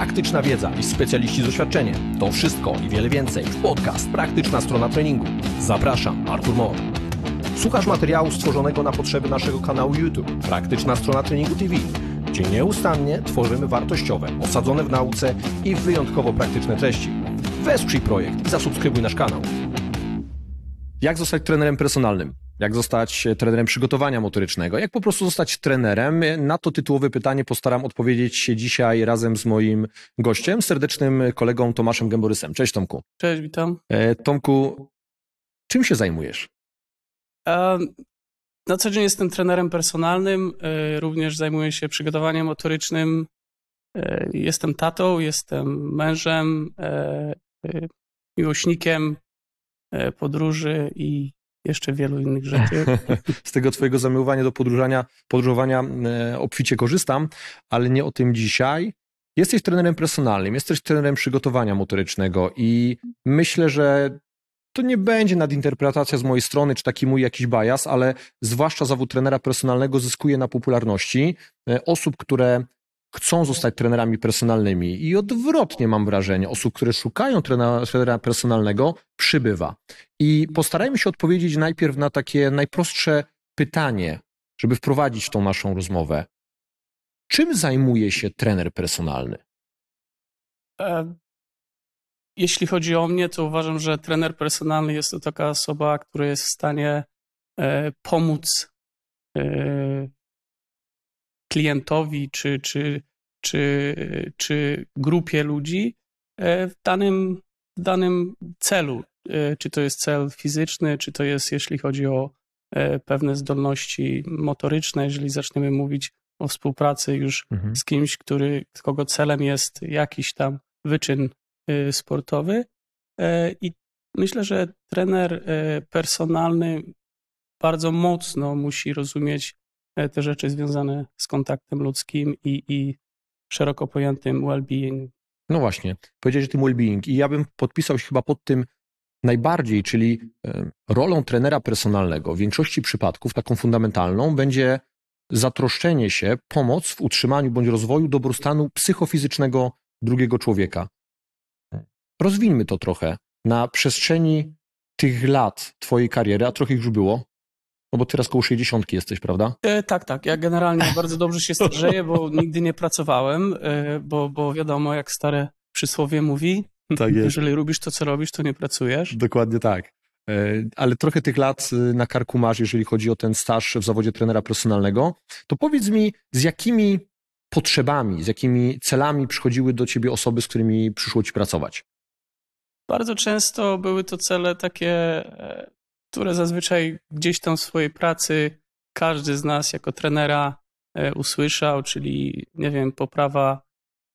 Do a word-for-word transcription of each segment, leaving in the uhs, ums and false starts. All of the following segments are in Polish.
praktyczna wiedza i specjaliści z doświadczeniem. To wszystko i wiele więcej w podcast Praktyczna Strona Treningu. Zapraszam, Artur Mor. Słuchasz materiału stworzonego na potrzeby naszego kanału YouTube Praktyczna Strona Treningu T V, gdzie nieustannie tworzymy wartościowe, osadzone w nauce i wyjątkowo praktyczne treści. Wesprzyj projekt i zasubskrybuj nasz kanał. Jak zostać trenerem personalnym? Jak zostać trenerem przygotowania motorycznego? Jak po prostu zostać trenerem? Na to tytułowe pytanie postaram odpowiedzieć się dzisiaj razem z moim gościem, serdecznym kolegą Tomaszem Gęborysem. Cześć Tomku. Cześć, witam. Tomku, czym się zajmujesz? Na co dzień jestem trenerem personalnym, również zajmuję się przygotowaniem motorycznym. Jestem tatą, jestem mężem, miłośnikiem podróży i jeszcze wielu innych rzeczy. Z tego twojego zamiłowania do podróżowania, podróżowania obficie korzystam, ale nie o tym dzisiaj. Jesteś trenerem personalnym, jesteś trenerem przygotowania motorycznego i myślę, że to nie będzie nadinterpretacja z mojej strony, czy taki mój jakiś bias, ale zwłaszcza zawód trenera personalnego zyskuje na popularności osób, które chcą zostać trenerami personalnymi i odwrotnie mam wrażenie, osób, które szukają trenera, trenera personalnego, przybywa. I postarajmy się odpowiedzieć najpierw na takie najprostsze pytanie, żeby wprowadzić w tą naszą rozmowę. Czym zajmuje się trener personalny? Jeśli chodzi o mnie, to uważam, że trener personalny jest to taka osoba, która jest w stanie pomóc klientowi czy, czy, czy, czy grupie ludzi w danym, w danym celu. Czy to jest cel fizyczny, czy to jest, jeśli chodzi o pewne zdolności motoryczne, jeżeli zaczniemy mówić o współpracy już mhm. z kimś, który, kogo celem jest jakiś tam wyczyn sportowy. I myślę, że trener personalny bardzo mocno musi rozumieć te rzeczy związane z kontaktem ludzkim i, i szeroko pojętym well-being. No właśnie, powiedziałeś o tym well-being i ja bym podpisał się chyba pod tym najbardziej, czyli rolą trenera personalnego w większości przypadków, taką fundamentalną, będzie zatroszczenie się, pomoc w utrzymaniu bądź rozwoju dobrostanu psychofizycznego drugiego człowieka. Rozwijmy to trochę. Na przestrzeni tych lat twojej kariery, a trochę już było, no bo teraz koło sześćdziesiątki jesteś, prawda? E, tak, tak. Ja generalnie bardzo dobrze się starzeję, bo nigdy nie pracowałem, e, bo, bo wiadomo, jak stare przysłowie mówi, tak jest. Jeżeli lubisz to, co robisz, to nie pracujesz. Dokładnie tak. E, ale trochę tych lat na karku masz, jeżeli chodzi o ten staż w zawodzie trenera personalnego. To powiedz mi, z jakimi potrzebami, z jakimi celami przychodziły do ciebie osoby, z którymi przyszło ci pracować? Bardzo często były to cele takie, które zazwyczaj gdzieś tam w swojej pracy każdy z nas jako trenera usłyszał, czyli, nie wiem, poprawa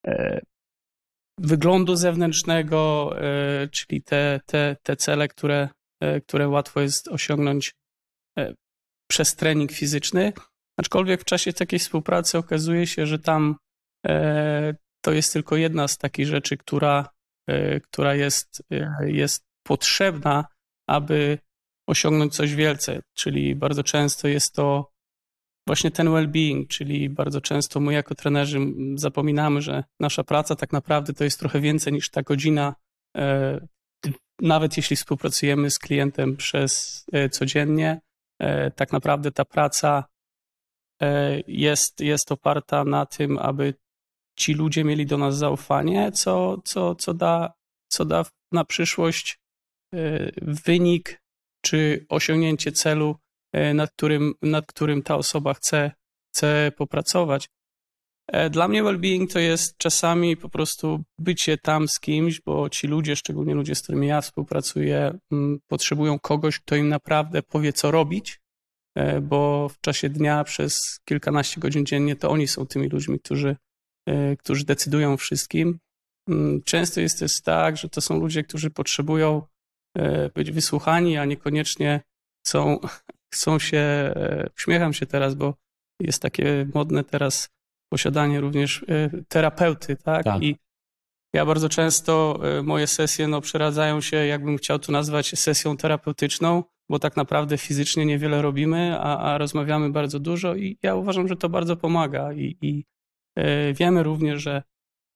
wyglądu zewnętrznego, czyli te, te, te cele, które, które łatwo jest osiągnąć przez trening fizyczny. Aczkolwiek w czasie takiej współpracy okazuje się, że tam to jest tylko jedna z takich rzeczy, która, która jest, jest potrzebna, aby osiągnąć coś wielce, czyli bardzo często jest to właśnie ten well-being, czyli bardzo często my jako trenerzy zapominamy, że nasza praca tak naprawdę to jest trochę więcej niż ta godzina, nawet jeśli współpracujemy z klientem przez codziennie, tak naprawdę ta praca jest, jest oparta na tym, aby ci ludzie mieli do nas zaufanie, co, co, co, da, co da na przyszłość wynik czy osiągnięcie celu, nad którym, nad którym ta osoba chce, chce popracować. Dla mnie well-being to jest czasami po prostu bycie tam z kimś, bo ci ludzie, szczególnie ludzie, z którymi ja współpracuję, potrzebują kogoś, kto im naprawdę powie, co robić, bo w czasie dnia przez kilkanaście godzin dziennie to oni są tymi ludźmi, którzy, którzy decydują wszystkim. Często jest też tak, że to są ludzie, którzy potrzebują być wysłuchani, a niekoniecznie chcą, chcą się, uśmiecham się teraz, bo jest takie modne teraz posiadanie również terapeuty, tak? tak. I ja bardzo często moje sesje no, przeradzają się, jakbym chciał to nazwać sesją terapeutyczną, bo tak naprawdę fizycznie niewiele robimy, a, a rozmawiamy bardzo dużo i ja uważam, że to bardzo pomaga i, i wiemy również, że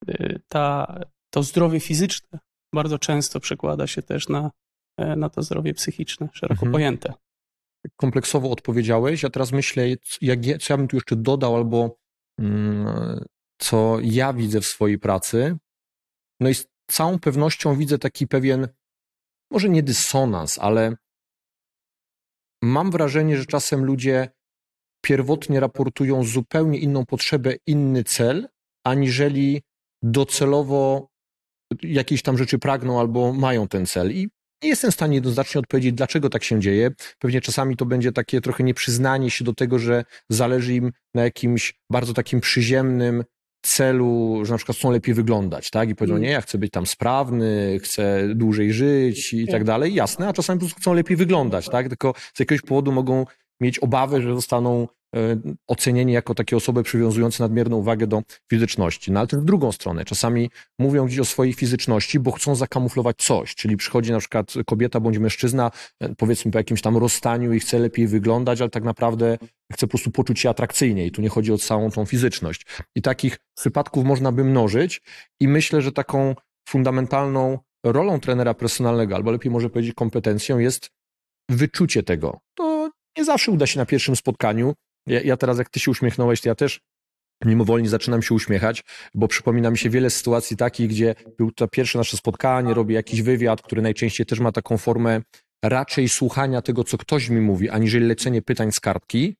ta, to zdrowie fizyczne bardzo często przekłada się też na, na to zdrowie psychiczne, szeroko mhm. pojęte. Kompleksowo odpowiedziałeś, a teraz myślę, jak ja, co ja bym tu jeszcze dodał, albo mm, co ja widzę w swojej pracy. No i z całą pewnością widzę taki pewien, może nie dysonans, ale mam wrażenie, że czasem ludzie pierwotnie raportują zupełnie inną potrzebę, inny cel, aniżeli docelowo jakieś tam rzeczy pragną albo mają ten cel. I nie jestem w stanie jednoznacznie odpowiedzieć, dlaczego tak się dzieje. Pewnie czasami to będzie takie trochę nieprzyznanie się do tego, że zależy im na jakimś bardzo takim przyziemnym celu, że na przykład chcą lepiej wyglądać, tak? I powiedzą, nie, ja chcę być tam sprawny, chcę dłużej żyć i tak dalej. Jasne, a czasami po prostu chcą lepiej wyglądać, tak? Tylko z jakiegoś powodu mogą mieć obawę, że zostaną ocenieni jako takie osoby przywiązujące nadmierną uwagę do fizyczności. No ale też w drugą stronę. Czasami mówią gdzieś o swojej fizyczności, bo chcą zakamuflować coś. Czyli przychodzi na przykład kobieta bądź mężczyzna, powiedzmy po jakimś tam rozstaniu i chce lepiej wyglądać, ale tak naprawdę chce po prostu poczuć się atrakcyjnie i tu nie chodzi o całą tą fizyczność. I takich przypadków można by mnożyć i myślę, że taką fundamentalną rolą trenera personalnego, albo lepiej może powiedzieć kompetencją, jest wyczucie tego. To nie zawsze uda się na pierwszym spotkaniu. Ja, ja teraz, jak ty się uśmiechnąłeś, to ja też mimowolnie zaczynam się uśmiechać, bo przypomina mi się wiele sytuacji takich, gdzie było to pierwsze nasze spotkanie, robię jakiś wywiad, który najczęściej też ma taką formę raczej słuchania tego, co ktoś mi mówi, aniżeli lecenie pytań z kartki.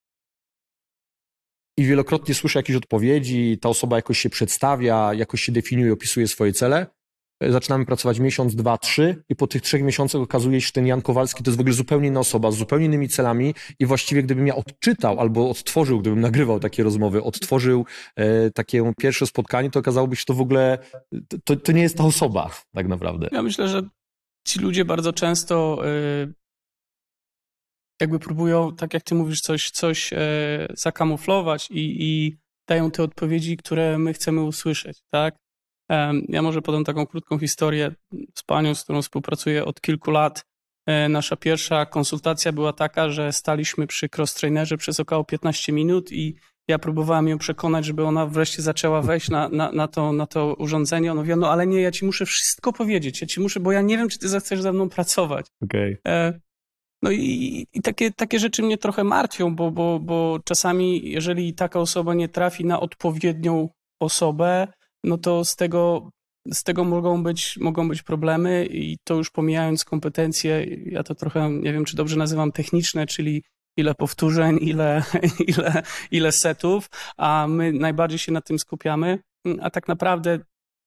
I wielokrotnie słyszę jakieś odpowiedzi, ta osoba jakoś się przedstawia, jakoś się definiuje, opisuje swoje cele. Zaczynamy pracować miesiąc, dwa, trzy i po tych trzech miesiącach okazuje się, że ten Jan Kowalski to jest w ogóle zupełnie inna osoba, z zupełnie innymi celami i właściwie gdybym ja odczytał albo odtworzył, gdybym nagrywał takie rozmowy, odtworzył e, takie pierwsze spotkanie, to okazałoby się, że to w ogóle, to, to nie jest ta osoba tak naprawdę. Ja myślę, że ci ludzie bardzo często y, jakby próbują, tak jak ty mówisz, coś, coś y, zakamuflować i, i dają te odpowiedzi, które my chcemy usłyszeć, tak? Ja może podam taką krótką historię z panią, z którą współpracuję od kilku lat. Nasza pierwsza konsultacja była taka, że staliśmy przy cross-trainerze przez około piętnaście minut i ja próbowałem ją przekonać, żeby ona wreszcie zaczęła wejść na, na, na, to, na to urządzenie. Ona mówiła, no ale nie, ja ci muszę wszystko powiedzieć, ja ci muszę, bo ja nie wiem, czy ty zechcesz ze mną pracować. Okay. No i, i takie, takie rzeczy mnie trochę martwią, bo, bo, bo czasami, jeżeli taka osoba nie trafi na odpowiednią osobę, no to z tego, z tego mogą być, mogą być problemy i to już pomijając kompetencje, ja to trochę, nie wiem, czy dobrze nazywam techniczne, czyli ile powtórzeń, ile, ile, ile setów, a my najbardziej się na tym skupiamy, a tak naprawdę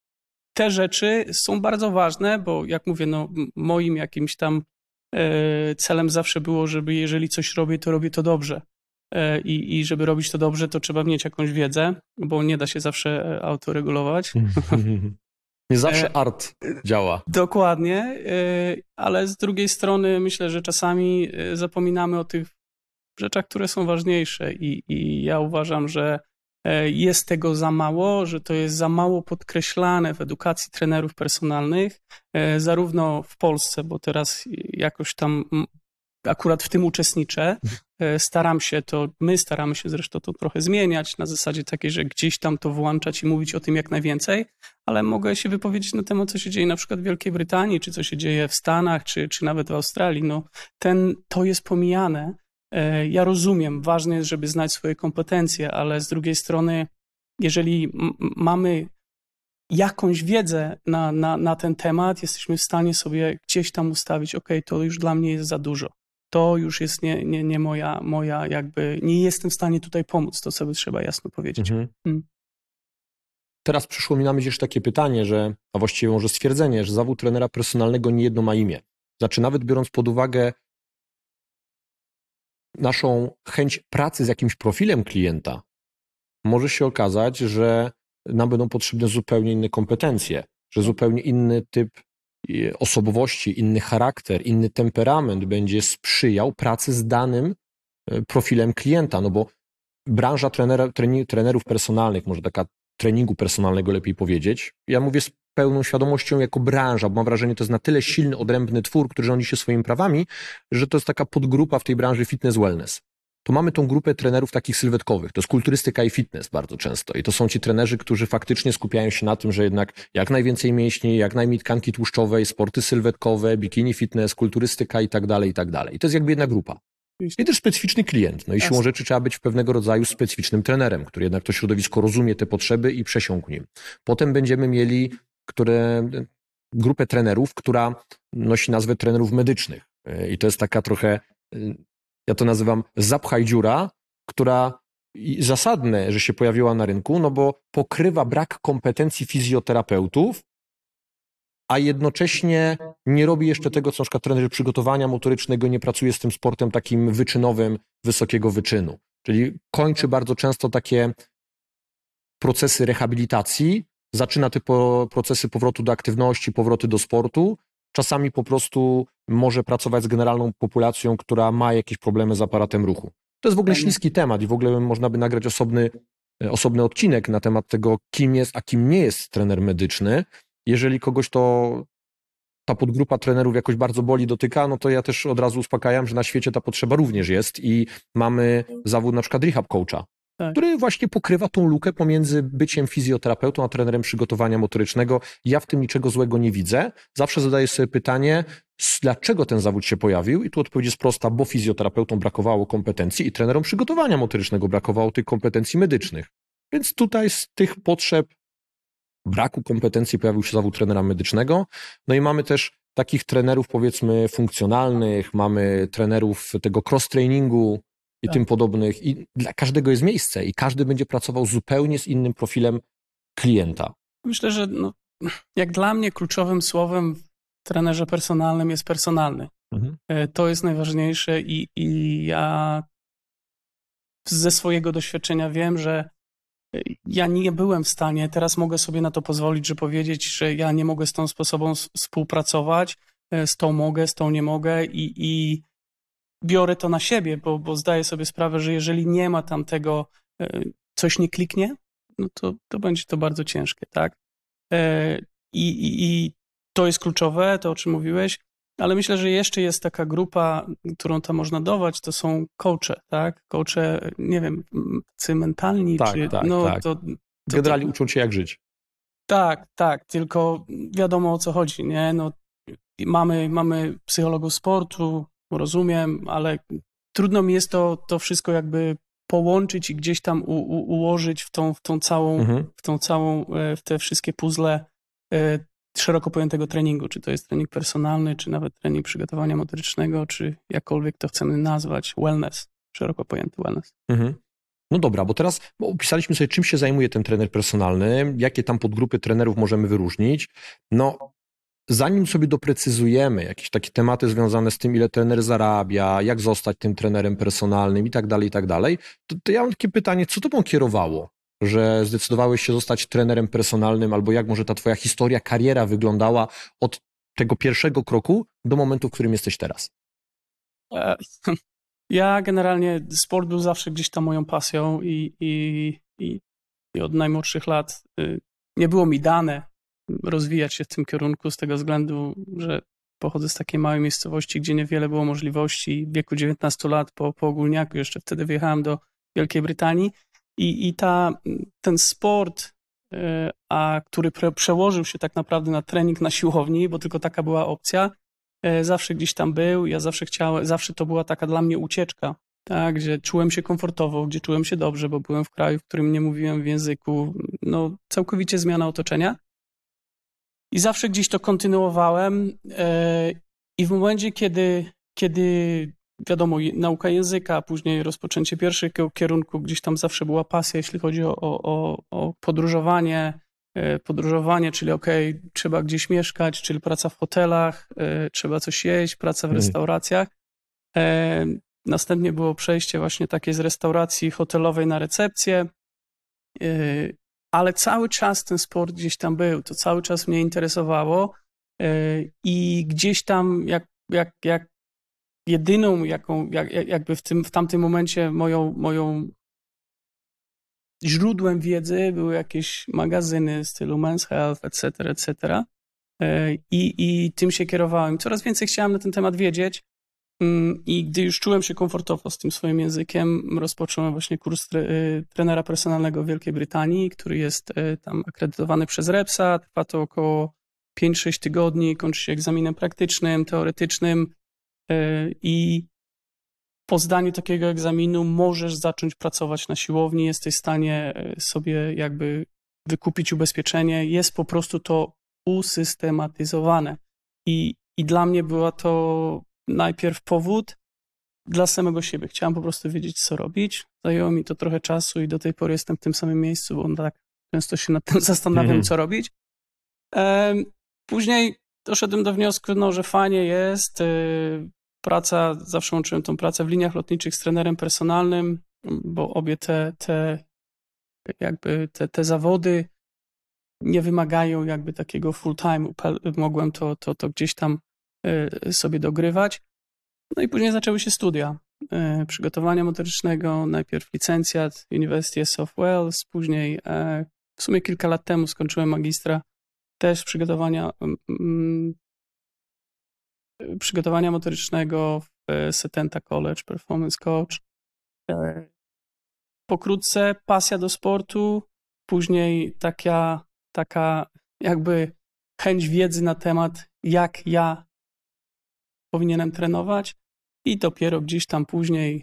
te rzeczy są bardzo ważne, bo jak mówię, no moim jakimś tam celem zawsze było, żeby jeżeli coś robię, to robię to dobrze. I, I żeby robić to dobrze, to trzeba mieć jakąś wiedzę, bo nie da się zawsze autoregulować. Nie zawsze art działa. Dokładnie, ale z drugiej strony myślę, że czasami zapominamy o tych rzeczach, które są ważniejsze i, i ja uważam, że jest tego za mało, że to jest za mało podkreślane w edukacji trenerów personalnych, zarówno w Polsce, bo teraz jakoś tam akurat w tym uczestniczę. Staram się to, my staramy się zresztą to trochę zmieniać na zasadzie takiej, że gdzieś tam to włączać i mówić o tym jak najwięcej, ale mogę się wypowiedzieć na temat, co się dzieje na przykład w Wielkiej Brytanii, czy co się dzieje w Stanach, czy, czy nawet w Australii. No, ten, to jest pomijane. Ja rozumiem, ważne jest, żeby znać swoje kompetencje, ale z drugiej strony, jeżeli m- mamy jakąś wiedzę na, na, na ten temat, jesteśmy w stanie sobie gdzieś tam ustawić, ok, to już dla mnie jest za dużo. To już jest nie, nie, nie moja, moja jakby, nie jestem w stanie tutaj pomóc, to sobie trzeba jasno powiedzieć. Mhm. Hmm. Teraz przyszło mi na myśl jeszcze takie pytanie, że, a właściwie może stwierdzenie, że zawód trenera personalnego nie jedno ma imię. Znaczy nawet biorąc pod uwagę naszą chęć pracy z jakimś profilem klienta, może się okazać, że nam będą potrzebne zupełnie inne kompetencje, że zupełnie inny typ osobowości, inny charakter, inny temperament będzie sprzyjał pracy z danym profilem klienta, no bo branża trenera, trening, trenerów personalnych, może taka treningu personalnego lepiej powiedzieć, ja mówię z pełną świadomością jako branża, bo mam wrażenie, to jest na tyle silny, odrębny twór, który rządzi się swoimi prawami, że to jest taka podgrupa w tej branży fitness wellness. to mamy tą grupę trenerów takich sylwetkowych. To jest kulturystyka i fitness bardzo często. I to są ci trenerzy, którzy faktycznie skupiają się na tym, że jednak jak najwięcej mięśni, jak najmniej tkanki tłuszczowej, sporty sylwetkowe, bikini fitness, kulturystyka i tak dalej, i tak dalej. I to jest jakby jedna grupa. I też specyficzny klient. No i siłą rzeczy trzeba być pewnego rodzaju specyficznym trenerem, który jednak to środowisko rozumie te potrzeby i przesiąkł nim. Potem będziemy mieli które, grupę trenerów, która nosi nazwę trenerów medycznych. I to jest taka trochę, ja to nazywam zapchaj dziura, która zasadne, że się pojawiła na rynku, no bo pokrywa brak kompetencji fizjoterapeutów, a jednocześnie nie robi jeszcze tego, co na przykład trener przygotowania motorycznego, nie pracuje z tym sportem takim wyczynowym, wysokiego wyczynu. Czyli kończy bardzo często takie procesy rehabilitacji, zaczyna te po, procesy powrotu do aktywności, powroty do sportu. Czasami po prostu może pracować z generalną populacją, która ma jakieś problemy z aparatem ruchu. To jest w ogóle śliski temat i w ogóle można by nagrać osobny, osobny odcinek na temat tego, kim jest, a kim nie jest trener medyczny. Jeżeli kogoś to ta podgrupa trenerów jakoś bardzo boli, dotyka, no to ja też od razu uspokajam, że na świecie ta potrzeba również jest i mamy zawód na przykład rehab coacha, tak, który właśnie pokrywa tą lukę pomiędzy byciem fizjoterapeutą, a trenerem przygotowania motorycznego. Ja w tym niczego złego nie widzę. Zawsze zadaję sobie pytanie, dlaczego ten zawód się pojawił i tu odpowiedź jest prosta, bo fizjoterapeutom brakowało kompetencji i trenerom przygotowania motorycznego brakowało tych kompetencji medycznych. Więc tutaj z tych potrzeb braku kompetencji pojawił się zawód trenera medycznego. No i mamy też takich trenerów, powiedzmy, funkcjonalnych, mamy trenerów tego cross-trainingu i tak. tym podobnych. I dla każdego jest miejsce i każdy będzie pracował zupełnie z innym profilem klienta. Myślę, że no, jak dla mnie kluczowym słowem w trenerze personalnym jest personalny. Mhm. To jest najważniejsze i, i ja ze swojego doświadczenia wiem, że ja nie byłem w stanie, teraz mogę sobie na to pozwolić, że powiedzieć, że ja nie mogę z tą sposobą współpracować, z tą mogę, z tą nie mogę i, i biorę to na siebie, bo, bo zdaję sobie sprawę, że jeżeli nie ma tam tego, coś nie kliknie, no to, to będzie to bardzo ciężkie, tak? I, i, i to jest kluczowe, to o czym mówiłeś, ale myślę, że jeszcze jest taka grupa, którą tam można dawać, to są coache, tak? Coache, nie wiem, czy mentalni, tak, czy... Tak, no, tak. To, to, Generalnie to, uczą cię jak żyć. Tak, tak, tylko wiadomo o co chodzi, nie? No, mamy, mamy psychologów sportu, rozumiem, ale trudno mi jest to, to wszystko jakby połączyć i gdzieś tam u, u, ułożyć w tą, w tą całą, mhm. w tą całą, w te wszystkie puzzle szeroko pojętego treningu, czy to jest trening personalny, czy nawet trening przygotowania motorycznego, czy jakkolwiek to chcemy nazwać, wellness, szeroko pojęty wellness. Mhm. No dobra, bo teraz opisaliśmy sobie, czym się zajmuje ten trener personalny, jakie tam podgrupy trenerów możemy wyróżnić. No, zanim sobie doprecyzujemy jakieś takie tematy związane z tym, ile trener zarabia, jak zostać tym trenerem personalnym i tak dalej, i tak dalej, to, to ja mam takie pytanie, co tobą kierowało, że zdecydowałeś się zostać trenerem personalnym, albo jak może ta twoja historia, kariera wyglądała od tego pierwszego kroku do momentu, w którym jesteś teraz? Ja generalnie, sport był zawsze gdzieś tam moją pasją i, i, i, i od najmłodszych lat nie było mi dane rozwijać się w tym kierunku z tego względu, że pochodzę z takiej małej miejscowości, gdzie niewiele było możliwości. W wieku dziewiętnastu lat po, po ogólniaku jeszcze wtedy wyjechałem do Wielkiej Brytanii i, i ta, ten sport, a który pre, przełożył się tak naprawdę na trening na siłowni, bo tylko taka była opcja, zawsze gdzieś tam był. Ja zawsze chciałem, zawsze to była taka dla mnie ucieczka, tak, gdzie czułem się komfortowo, gdzie czułem się dobrze, bo byłem w kraju, w którym nie mówiłem w języku, no całkowicie zmiana otoczenia. I zawsze gdzieś to kontynuowałem i w momencie, kiedy, kiedy wiadomo, nauka języka, a później rozpoczęcie pierwszego kierunku, gdzieś tam zawsze była pasja, jeśli chodzi o, o, o podróżowanie, podróżowanie, czyli okej, okay, trzeba gdzieś mieszkać, czyli praca w hotelach, trzeba coś jeść, praca w restauracjach. Następnie było przejście właśnie takie z restauracji hotelowej na recepcję. Ale cały czas ten sport gdzieś tam był, to cały czas mnie interesowało i gdzieś tam jak, jak, jak jedyną, jaką, jak, jakby w, tym, w tamtym momencie moją, moją źródłem wiedzy były jakieś magazyny w stylu Men's Health, et cetera, et cetera. I, i tym się kierowałem. Coraz więcej chciałem na ten temat wiedzieć I gdy już czułem się komfortowo z tym swoim językiem, rozpocząłem właśnie kurs tre, trenera personalnego w Wielkiej Brytanii, który jest tam akredytowany przez repsa. Trwa to około pięć sześć tygodni, kończy się egzaminem praktycznym, teoretycznym i po zdaniu takiego egzaminu możesz zacząć pracować na siłowni, jesteś w stanie sobie jakby wykupić ubezpieczenie. Jest po prostu to usystematyzowane. I, i dla mnie była to najpierw powód dla samego siebie. Chciałem po prostu wiedzieć, co robić. Zajęło mi to trochę czasu i do tej pory jestem w tym samym miejscu, bo tak często się nad tym zastanawiam, mm. co robić. Później doszedłem do wniosku, no, że fajnie jest. Praca, zawsze łączyłem tą pracę w liniach lotniczych z trenerem personalnym, bo obie te, te jakby te, te zawody nie wymagają jakby takiego full time. Mogłem to, to, to gdzieś tam sobie dogrywać. No i później zaczęły się studia przygotowania motorycznego, najpierw licencjat University of South Wales, później w sumie kilka lat temu skończyłem magistra też przygotowania przygotowania motorycznego w Setenta College Performance Coach. Pokrótce pasja do sportu, później taka, taka jakby chęć wiedzy na temat, jak ja powinienem trenować i dopiero gdzieś tam później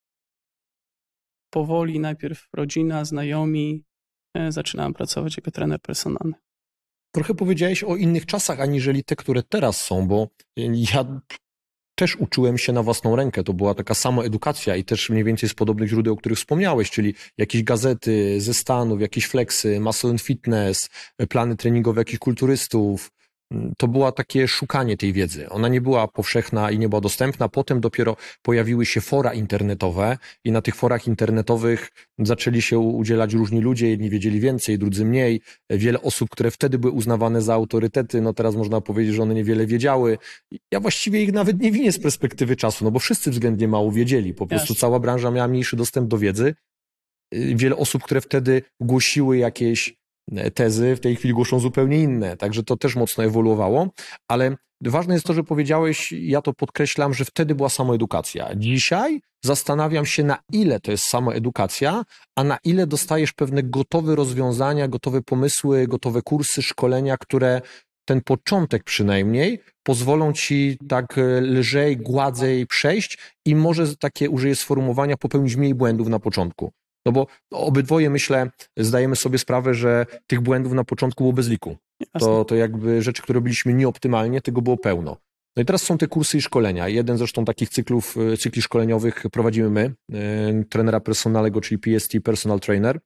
powoli, najpierw rodzina, znajomi, zaczynałem pracować jako trener personalny. Trochę powiedziałeś o innych czasach, aniżeli te, które teraz są, bo ja też uczyłem się na własną rękę. To była taka sama edukacja i też mniej więcej z podobnych źródeł, o których wspomniałeś, czyli jakieś gazety ze Stanów, jakieś flexy, Muscle and Fitness, plany treningowe jakichś kulturystów. To było takie szukanie tej wiedzy. Ona nie była powszechna i nie była dostępna. Potem dopiero pojawiły się fora internetowe i na tych forach internetowych zaczęli się udzielać różni ludzie. Jedni wiedzieli więcej, drudzy mniej. Wiele osób, które wtedy były uznawane za autorytety, no teraz można powiedzieć, że one niewiele wiedziały. Ja właściwie ich nawet nie winię z perspektywy czasu, no bo wszyscy względnie mało wiedzieli. Po prostu yes. Cała branża miała mniejszy dostęp do wiedzy. Wiele osób, które wtedy głosiły jakieś tezy, w tej chwili głoszą zupełnie inne, także to też mocno ewoluowało, ale ważne jest to, że powiedziałeś, ja to podkreślam, że wtedy była samoedukacja. Dzisiaj zastanawiam się, na ile to jest samoedukacja, a na ile dostajesz pewne gotowe rozwiązania, gotowe pomysły, gotowe kursy, szkolenia, które ten początek przynajmniej pozwolą ci tak lżej, gładziej przejść i może takie, użyję sformułowania, popełnić mniej błędów na początku. No bo obydwoje, myślę, zdajemy sobie sprawę, że tych błędów na początku było bez liku. To, to jakby rzeczy, które robiliśmy nieoptymalnie, tego było pełno. No i teraz są te kursy i szkolenia. Jeden zresztą takich cyklów, cykli szkoleniowych prowadzimy my, yy, trenera personalnego, czyli P S T, Personal Trainer.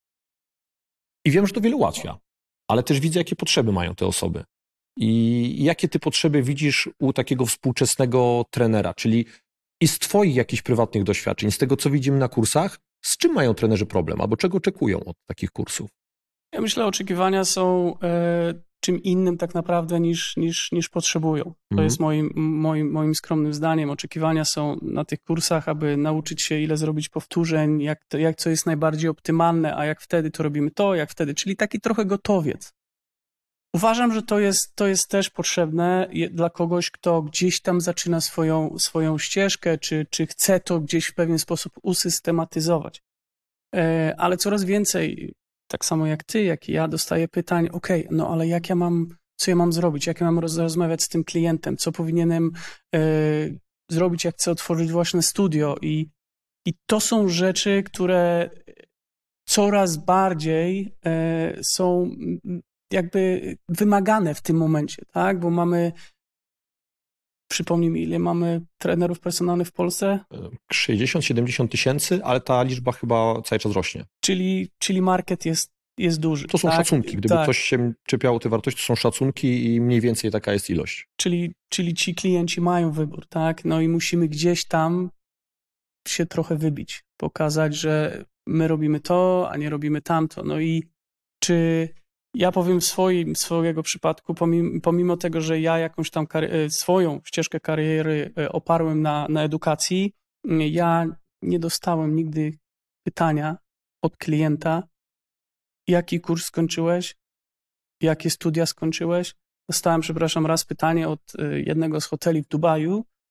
I wiem, że to wiele ułatwia, ale też widzę, jakie potrzeby mają te osoby. I jakie ty potrzeby widzisz u takiego współczesnego trenera, czyli i z twoich jakichś prywatnych doświadczeń, z tego, co widzimy na kursach, z czym mają trenerzy problem, albo czego oczekują od takich kursów? Ja myślę, oczekiwania są e, czym innym tak naprawdę niż, niż, niż potrzebują. To mm. jest moim, moim, moim skromnym zdaniem. Oczekiwania są na tych kursach, aby nauczyć się, ile zrobić powtórzeń, jak, to, jak co jest najbardziej optymalne, a jak wtedy to robimy to, jak wtedy, czyli taki trochę gotowiec. Uważam, że to jest, to jest też potrzebne dla kogoś, kto gdzieś tam zaczyna swoją, swoją ścieżkę, czy, czy chce to gdzieś w pewien sposób usystematyzować. Ale coraz więcej, tak samo jak ty, jak i ja, dostaję pytań, okej, okay, no ale jak ja mam, co ja mam zrobić, jak ja mam rozmawiać z tym klientem, co powinienem e, zrobić, jak chcę otworzyć własne studio i, i to są rzeczy, które coraz bardziej e, są jakby wymagane w tym momencie, tak, bo mamy, przypomnij mi, ile mamy trenerów personalnych w Polsce? sześćdziesiąt siedemdziesiąt tysięcy, ale ta liczba chyba cały czas rośnie. Czyli, czyli market jest, jest duży. To są tak? szacunki. Gdyby tak. ktoś się czepiał te wartości, to są szacunki i mniej więcej taka jest ilość. Czyli, czyli ci klienci mają wybór, tak? No i musimy gdzieś tam się trochę wybić, pokazać, że my robimy to, a nie robimy tamto. No i czy ja powiem w swoim, swojego przypadku, pomimo, pomimo tego, że ja jakąś tam kary- swoją ścieżkę kariery oparłem na, na edukacji, ja nie dostałem nigdy pytania od klienta, jaki kurs skończyłeś, jakie studia skończyłeś. Dostałem, przepraszam, raz pytanie od jednego z hoteli w Dubaju,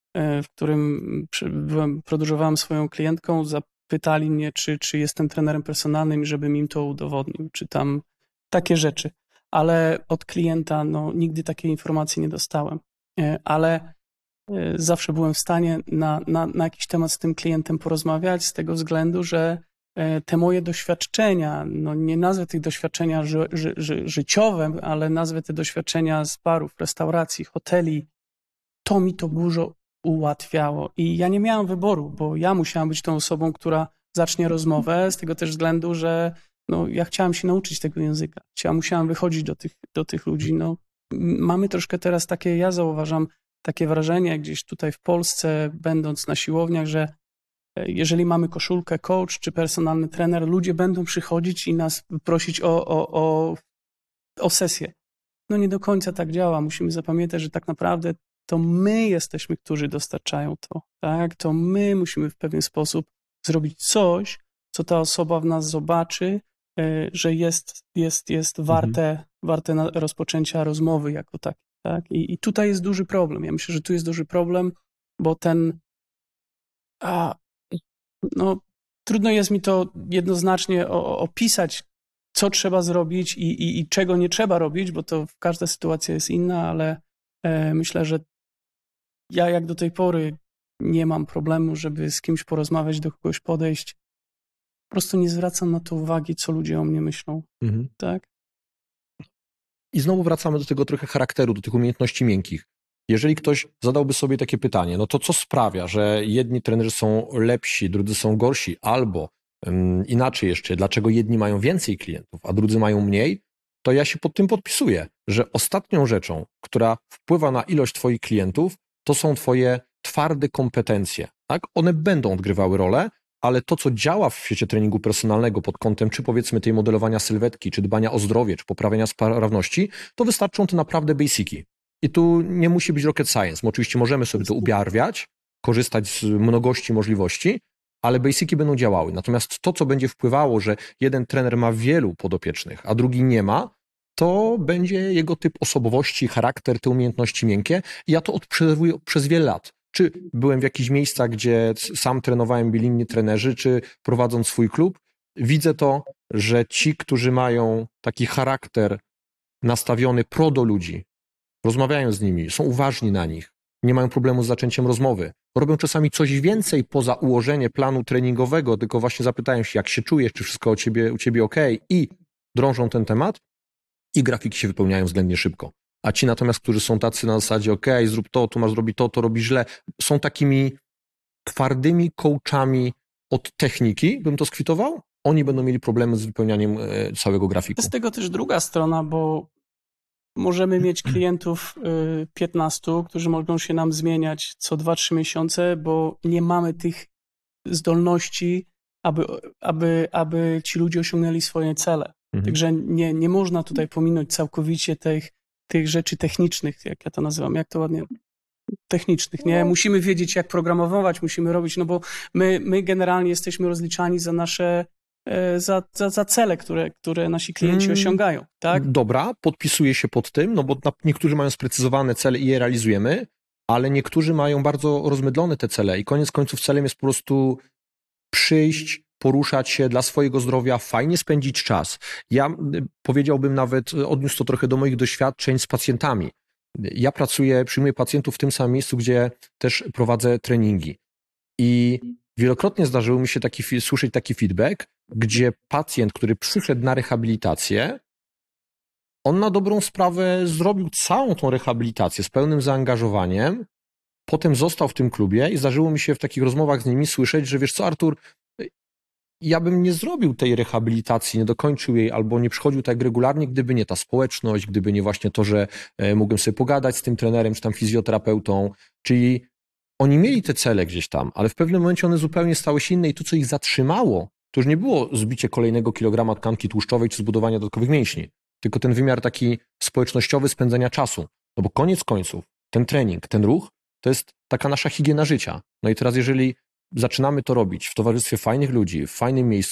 w którym byłem, podróżowałem swoją klientką, zapytali mnie, czy, czy jestem trenerem personalnym, żebym im to udowodnił, czy tam takie rzeczy. Ale od klienta no, nigdy takiej informacji nie dostałem. Ale zawsze byłem w stanie na, na, na jakiś temat z tym klientem porozmawiać z tego względu, że te moje doświadczenia, no nie nazwę tych doświadczenia ży, ży, ży, życiowe, ale nazwę te doświadczenia z barów, restauracji, hoteli, to mi to dużo ułatwiało. I ja nie miałem wyboru, bo ja musiałam być tą osobą, która zacznie rozmowę, z tego też względu, że no, ja chciałam się nauczyć tego języka. Ja musiałam wychodzić do tych, do tych ludzi. No, mamy troszkę teraz takie, ja zauważam, takie wrażenie gdzieś tutaj w Polsce, będąc na siłowniach, że jeżeli mamy koszulkę coach czy personalny trener, ludzie będą przychodzić i nas prosić o, o, o, o sesję. No nie do końca tak działa. Musimy zapamiętać, że tak naprawdę to my jesteśmy, którzy dostarczają to. Tak? To my musimy w pewien sposób zrobić coś, co ta osoba w nas zobaczy, że jest, jest, jest warte, mhm. warte rozpoczęcia rozmowy jako takiej. Tak? I, I tutaj jest duży problem. Ja myślę, że tu jest duży problem, bo ten a, no, trudno jest mi to jednoznacznie o, opisać, co trzeba zrobić i, i, i czego nie trzeba robić, bo to każda sytuacja jest inna, ale e, myślę, że ja jak do tej pory nie mam problemu, żeby z kimś porozmawiać, do kogoś podejść. Po prostu nie zwracam na to uwagi, co ludzie o mnie myślą. Mhm. Tak? I znowu wracamy do tego trochę charakteru, do tych umiejętności miękkich. Jeżeli ktoś zadałby sobie takie pytanie, no to co sprawia, że jedni trenerzy są lepsi, drudzy są gorsi, albo um, inaczej jeszcze, dlaczego jedni mają więcej klientów, a drudzy mają mniej, to ja się pod tym podpisuję, że ostatnią rzeczą, która wpływa na ilość twoich klientów, to są twoje twarde kompetencje. Tak? One będą odgrywały rolę, ale to, co działa w świecie treningu personalnego pod kątem, czy powiedzmy tej modelowania sylwetki, czy dbania o zdrowie, czy poprawiania sprawności, to wystarczą te naprawdę basiki. I tu nie musi być rocket science. My oczywiście możemy sobie to ubarwiać, korzystać z mnogości możliwości, ale basiki będą działały. Natomiast to, co będzie wpływało, że jeden trener ma wielu podopiecznych, a drugi nie ma, to będzie jego typ osobowości, charakter, te umiejętności miękkie. I ja to obserwuję przez wiele lat. Czy byłem w jakichś miejscach, gdzie sam trenowałem, byli inni trenerzy, czy prowadząc swój klub, widzę to, że ci, którzy mają taki charakter nastawiony pro do ludzi, rozmawiają z nimi, są uważni na nich, nie mają problemu z zaczęciem rozmowy, robią czasami coś więcej poza ułożenie planu treningowego, tylko właśnie zapytają się, jak się czujesz, czy wszystko u ciebie, u ciebie ok, i drążą ten temat i grafiki się wypełniają względnie szybko. A ci natomiast, którzy są tacy na zasadzie, ok, zrób to, tu masz zrobić to, to robisz źle, są takimi twardymi coachami od techniki, bym to skwitował, oni będą mieli problemy z wypełnianiem całego grafiku. To z tego też druga strona, bo możemy mieć klientów piętnastu, którzy mogą się nam zmieniać co dwa trzy miesiące, bo nie mamy tych zdolności, aby, aby, aby ci ludzie osiągnęli swoje cele. Mhm. Także nie, nie można tutaj pominąć całkowicie tych, tych rzeczy technicznych, jak ja to nazywam, jak to ładnie, technicznych, nie? Musimy wiedzieć, jak programować, musimy robić, no bo my, my generalnie jesteśmy rozliczani za nasze Za, za, za cele, które, które nasi klienci osiągają, tak? Dobra, podpisuję się pod tym, no bo niektórzy mają sprecyzowane cele i je realizujemy, ale niektórzy mają bardzo rozmydlone te cele i koniec końców celem jest po prostu przyjść, poruszać się dla swojego zdrowia, fajnie spędzić czas. Ja powiedziałbym nawet, odniósł to trochę do moich doświadczeń z pacjentami. Ja pracuję, przyjmuję pacjentów w tym samym miejscu, gdzie też prowadzę treningi i wielokrotnie zdarzyło mi się taki, słyszeć taki feedback, gdzie pacjent, który przyszedł na rehabilitację, on na dobrą sprawę zrobił całą tą rehabilitację z pełnym zaangażowaniem, potem został w tym klubie i zdarzyło mi się w takich rozmowach z nimi słyszeć, że wiesz co, Artur, ja bym nie zrobił tej rehabilitacji, nie dokończył jej albo nie przychodził tak regularnie, gdyby nie ta społeczność, gdyby nie właśnie to, że mógłbym sobie pogadać z tym trenerem czy tam fizjoterapeutą, czyli oni mieli te cele gdzieś tam, ale w pewnym momencie one zupełnie stały się inne i to, co ich zatrzymało, to już nie było zbicie kolejnego kilograma tkanki tłuszczowej czy zbudowanie dodatkowych mięśni, tylko ten wymiar taki społecznościowy spędzania czasu. No bo koniec końców ten trening, ten ruch to jest taka nasza higiena życia. No i teraz jeżeli zaczynamy to robić w towarzystwie fajnych ludzi, w fajnym miejscu,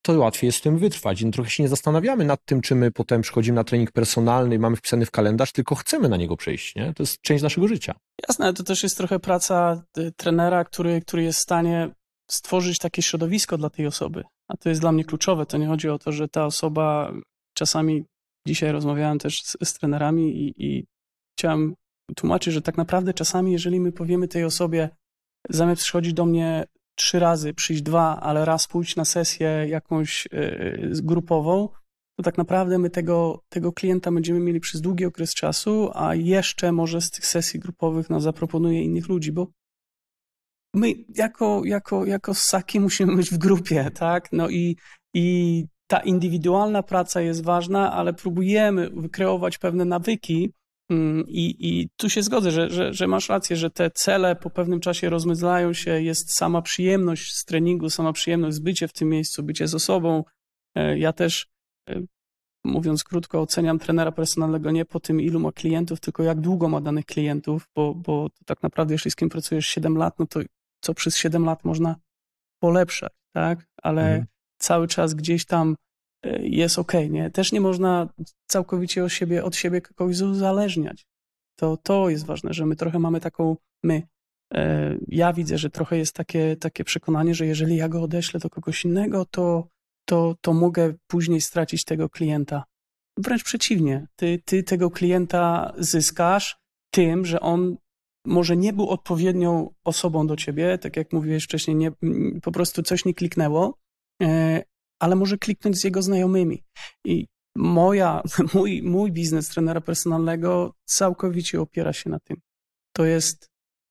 to łatwiej jest z tym wytrwać. I trochę się nie zastanawiamy nad tym, czy my potem przychodzimy na trening personalny, mamy wpisany w kalendarz, tylko chcemy na niego przyjść, nie? To jest część naszego życia. Jasne, ale to też jest trochę praca y, trenera, który, który jest w stanie stworzyć takie środowisko dla tej osoby. A to jest dla mnie kluczowe. To nie chodzi o to, że ta osoba, czasami dzisiaj rozmawiałem też z, z trenerami i, i chciałem tłumaczyć, że tak naprawdę czasami, jeżeli my powiemy tej osobie, zamiast przychodzić do mnie trzy razy, przyjść dwa, ale raz pójść na sesję jakąś y, grupową, to tak naprawdę my tego, tego klienta będziemy mieli przez długi okres czasu, a jeszcze może z tych sesji grupowych no, zaproponuję innych ludzi, bo my jako, jako, jako ssaki musimy być w grupie, tak? No i, i ta indywidualna praca jest ważna, ale próbujemy wykreować pewne nawyki i, i tu się zgodzę, że, że, że masz rację, że te cele po pewnym czasie rozmydlają się, jest sama przyjemność z treningu, sama przyjemność z bycia w tym miejscu, bycie z osobą. Ja też, mówiąc krótko, oceniam trenera personalnego nie po tym, ilu ma klientów, tylko jak długo ma danych klientów, bo, bo tak naprawdę, jeśli z kim pracujesz siedem lat, no to co przez siedem lat można polepszać, tak? Ale mhm. cały czas gdzieś tam jest okej, nie? Też nie można całkowicie od siebie, od siebie kogoś uzależniać. To, to jest ważne, że my trochę mamy taką, my, e, ja widzę, że trochę jest takie, takie przekonanie, że jeżeli ja go odeślę do kogoś innego, to, to, to mogę później stracić tego klienta. Wręcz przeciwnie, ty, ty tego klienta zyskasz tym, że on może nie był odpowiednią osobą do ciebie, tak jak mówiłeś wcześniej, nie, po prostu coś nie kliknęło, e, ale może kliknąć z jego znajomymi. I moja, mój, mój biznes trenera personalnego całkowicie opiera się na tym. To jest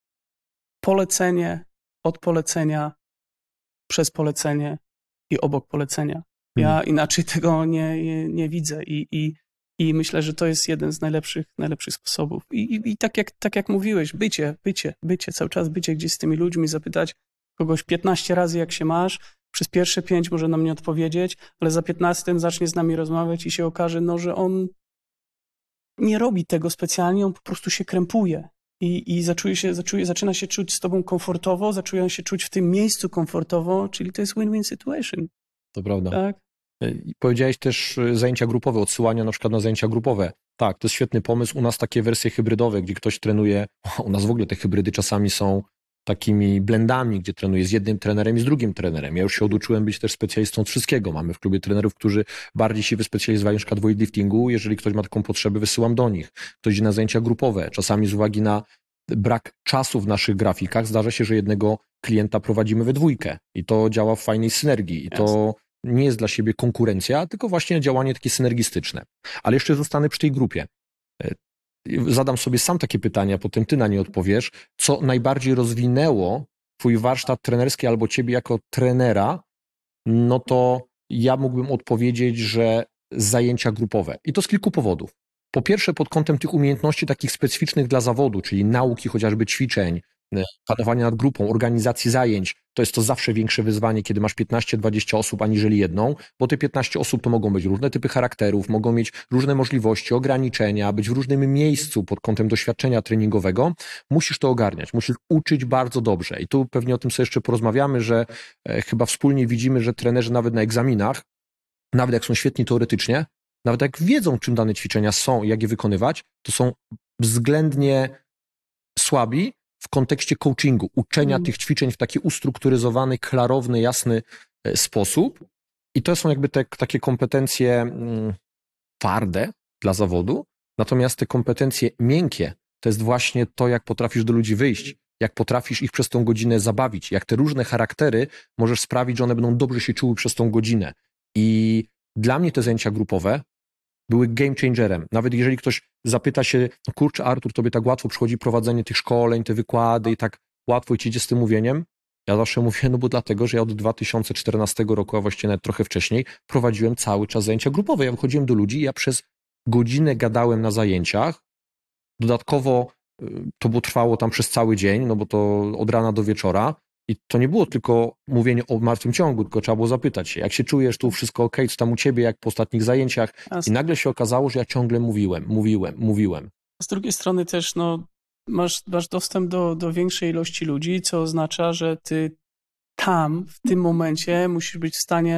polecenie od polecenia, przez polecenie i obok polecenia. Ja hmm. inaczej tego nie, nie, nie widzę i, i, i myślę, że to jest jeden z najlepszych, najlepszych sposobów. I, i, i tak, jak, tak jak mówiłeś, bycie, bycie, bycie, cały czas bycie gdzieś z tymi ludźmi, zapytać kogoś piętnaście razy, jak się masz, przez pierwsze pięć może nam nie odpowiedzieć, ale za piętnastym zacznie z nami rozmawiać i się okaże, no, że on nie robi tego specjalnie, on po prostu się krępuje i, i zaczuje się, zaczuje, zaczyna się czuć z tobą komfortowo, zaczyna się czuć w tym miejscu komfortowo, czyli to jest win-win situation. To prawda. Tak? Powiedziałeś też zajęcia grupowe, odsyłania na przykład na zajęcia grupowe. Tak, to jest świetny pomysł. U nas takie wersje hybrydowe, gdzie ktoś trenuje, u nas w ogóle te hybrydy czasami są takimi blendami, gdzie trenuję z jednym trenerem i z drugim trenerem. Ja już się oduczyłem być też specjalistą od wszystkiego. Mamy w klubie trenerów, którzy bardziej się wyspecjalizowali na przykład w weightliftingu. Jeżeli ktoś ma taką potrzebę, wysyłam do nich. Ktoś idzie na zajęcia grupowe. Czasami z uwagi na brak czasu w naszych grafikach zdarza się, że jednego klienta prowadzimy we dwójkę i to działa w fajnej synergii i to nie jest dla siebie konkurencja, tylko właśnie działanie takie synergistyczne. Ale jeszcze zostanę przy tej grupie. Zadam sobie sam takie pytania, potem ty na nie odpowiesz. Co najbardziej rozwinęło twój warsztat trenerski albo ciebie jako trenera, no to ja mógłbym odpowiedzieć, że zajęcia grupowe. I to z kilku powodów. Po pierwsze pod kątem tych umiejętności takich specyficznych dla zawodu, czyli nauki chociażby ćwiczeń, panowania nad grupą, organizacji zajęć, to jest to zawsze większe wyzwanie, kiedy masz piętnaście dwadzieścia osób aniżeli jedną, bo te piętnaście osób to mogą być różne typy charakterów, mogą mieć różne możliwości, ograniczenia, być w różnym miejscu pod kątem doświadczenia treningowego. Musisz to ogarniać, musisz uczyć bardzo dobrze i tu pewnie o tym sobie jeszcze porozmawiamy, że e, chyba wspólnie widzimy, że trenerzy nawet na egzaminach, nawet jak są świetni teoretycznie, nawet jak wiedzą, czym dane ćwiczenia są i jak je wykonywać, to są względnie słabi w kontekście coachingu, uczenia mm. tych ćwiczeń w taki ustrukturyzowany, klarowny, jasny sposób. I to są jakby te takie kompetencje mm, twarde dla zawodu, natomiast te kompetencje miękkie to jest właśnie to, jak potrafisz do ludzi wyjść, jak potrafisz ich przez tą godzinę zabawić, jak te różne charaktery możesz sprawić, że one będą dobrze się czuły przez tą godzinę. I dla mnie te zajęcia grupowe były game changerem. Nawet jeżeli ktoś zapyta się, no kurczę Artur, tobie tak łatwo przychodzi prowadzenie tych szkoleń, te wykłady i tak łatwo ci idzie z tym mówieniem, ja zawsze mówię, no bo dlatego, że ja od dwa tysiące czternastego roku, a właściwie nawet trochę wcześniej, prowadziłem cały czas zajęcia grupowe. Ja wychodziłem do ludzi i ja przez godzinę gadałem na zajęciach. Dodatkowo to było trwało tam przez cały dzień, no bo to od rana do wieczora. I to nie było tylko mówienie o martwym ciągu, tylko trzeba było zapytać się, jak się czujesz, tu wszystko okej, co tam u ciebie, jak po ostatnich zajęciach. I nagle się okazało, że ja ciągle mówiłem, mówiłem, mówiłem. Z drugiej strony też no, masz, masz dostęp do, do większej ilości ludzi, co oznacza, że ty tam, w tym momencie musisz być w stanie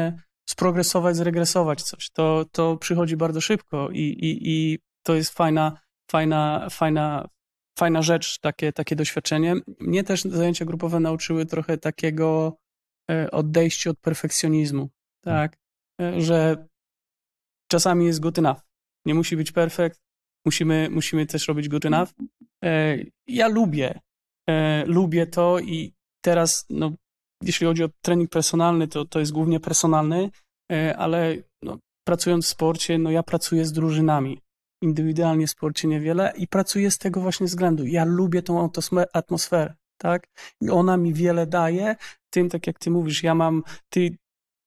sprogresować, zregresować coś. To, to przychodzi bardzo szybko i, i, i to jest fajna, fajna, fajna, fajna rzecz, takie, takie doświadczenie. Mnie też zajęcia grupowe nauczyły trochę takiego odejścia od perfekcjonizmu, tak, że czasami jest good enough. Nie musi być perfekt, musimy, musimy też robić good enough. Ja lubię, lubię to i teraz, no, jeśli chodzi o trening personalny, to, to jest głównie personalny, ale no, pracując w sporcie, no ja pracuję z drużynami. Indywidualnie w sporcie niewiele i pracuję z tego właśnie względu. Ja lubię tą atmosferę, tak? I ona mi wiele daje. Tym, tak jak ty mówisz, ja mam, ty,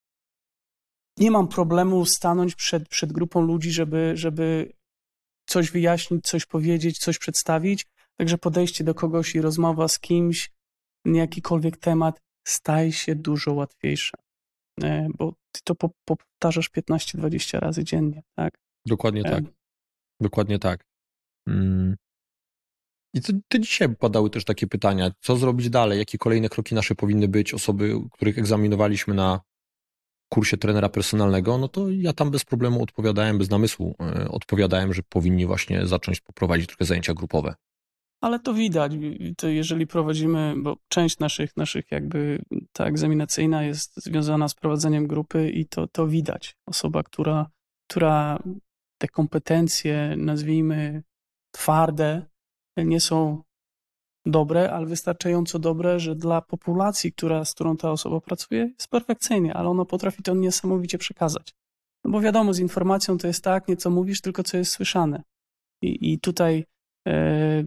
nie mam problemu stanąć przed, przed grupą ludzi, żeby, żeby coś wyjaśnić, coś powiedzieć, coś przedstawić. Także podejście do kogoś i rozmowa z kimś na jakikolwiek temat staje się dużo łatwiejsze. Bo ty to powtarzasz piętnaście dwadzieścia razy dziennie, tak? Dokładnie tak. Dokładnie tak. Mm. I to, to dzisiaj padały też takie pytania, co zrobić dalej, jakie kolejne kroki nasze powinny być, osoby, których egzaminowaliśmy na kursie trenera personalnego, no to ja tam bez problemu odpowiadałem, bez namysłu odpowiadałem, że powinni właśnie zacząć poprowadzić trochę zajęcia grupowe. Ale to widać, to jeżeli prowadzimy, bo część naszych, naszych jakby ta egzaminacyjna jest związana z prowadzeniem grupy i to, to widać. Osoba, która, która te kompetencje, nazwijmy twarde, nie są dobre, ale wystarczająco dobre, że dla populacji, która, z którą ta osoba pracuje, jest perfekcyjnie, ale ona potrafi to niesamowicie przekazać. No bo wiadomo, z informacją to jest tak, nie co mówisz, tylko co jest słyszane. I, i tutaj e,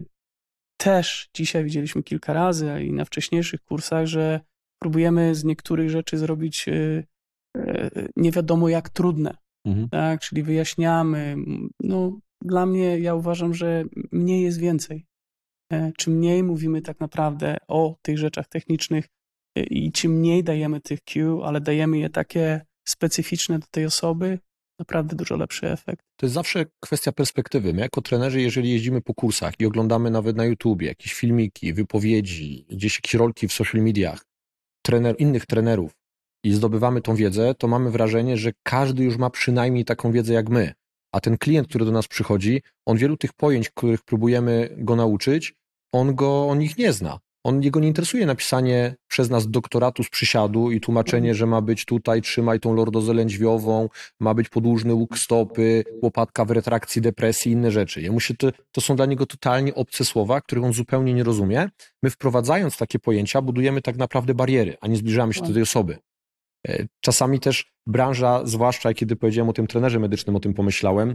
też dzisiaj widzieliśmy kilka razy, a i na wcześniejszych kursach, że próbujemy z niektórych rzeczy zrobić e, e, nie wiadomo jak trudne. Mhm. Tak? Czyli wyjaśniamy. No, dla mnie, ja uważam, że mniej jest więcej. Czym mniej mówimy tak naprawdę o tych rzeczach technicznych i czym mniej dajemy tych cue, ale dajemy je takie specyficzne do tej osoby, naprawdę dużo lepszy efekt. To jest zawsze kwestia perspektywy. My jako trenerzy, jeżeli jeździmy po kursach i oglądamy nawet na YouTubie jakieś filmiki, wypowiedzi, gdzieś jakieś rolki w social mediach trener, innych trenerów i zdobywamy tą wiedzę, to mamy wrażenie, że każdy już ma przynajmniej taką wiedzę jak my. A ten klient, który do nas przychodzi, on wielu tych pojęć, których próbujemy go nauczyć, on go, on ich nie zna. On, jego nie interesuje napisanie przez nas doktoratu z przysiadu i tłumaczenie, że ma być tutaj, trzymaj tą lordozę lędźwiową, ma być podłużny łuk stopy, łopatka w retrakcji depresji i inne rzeczy. Jemu się to, to są dla niego totalnie obce słowa, których on zupełnie nie rozumie. My wprowadzając takie pojęcia budujemy tak naprawdę bariery, a nie zbliżamy się do tej osoby. Czasami też branża, zwłaszcza kiedy powiedziałem o tym trenerze medycznym, o tym pomyślałem,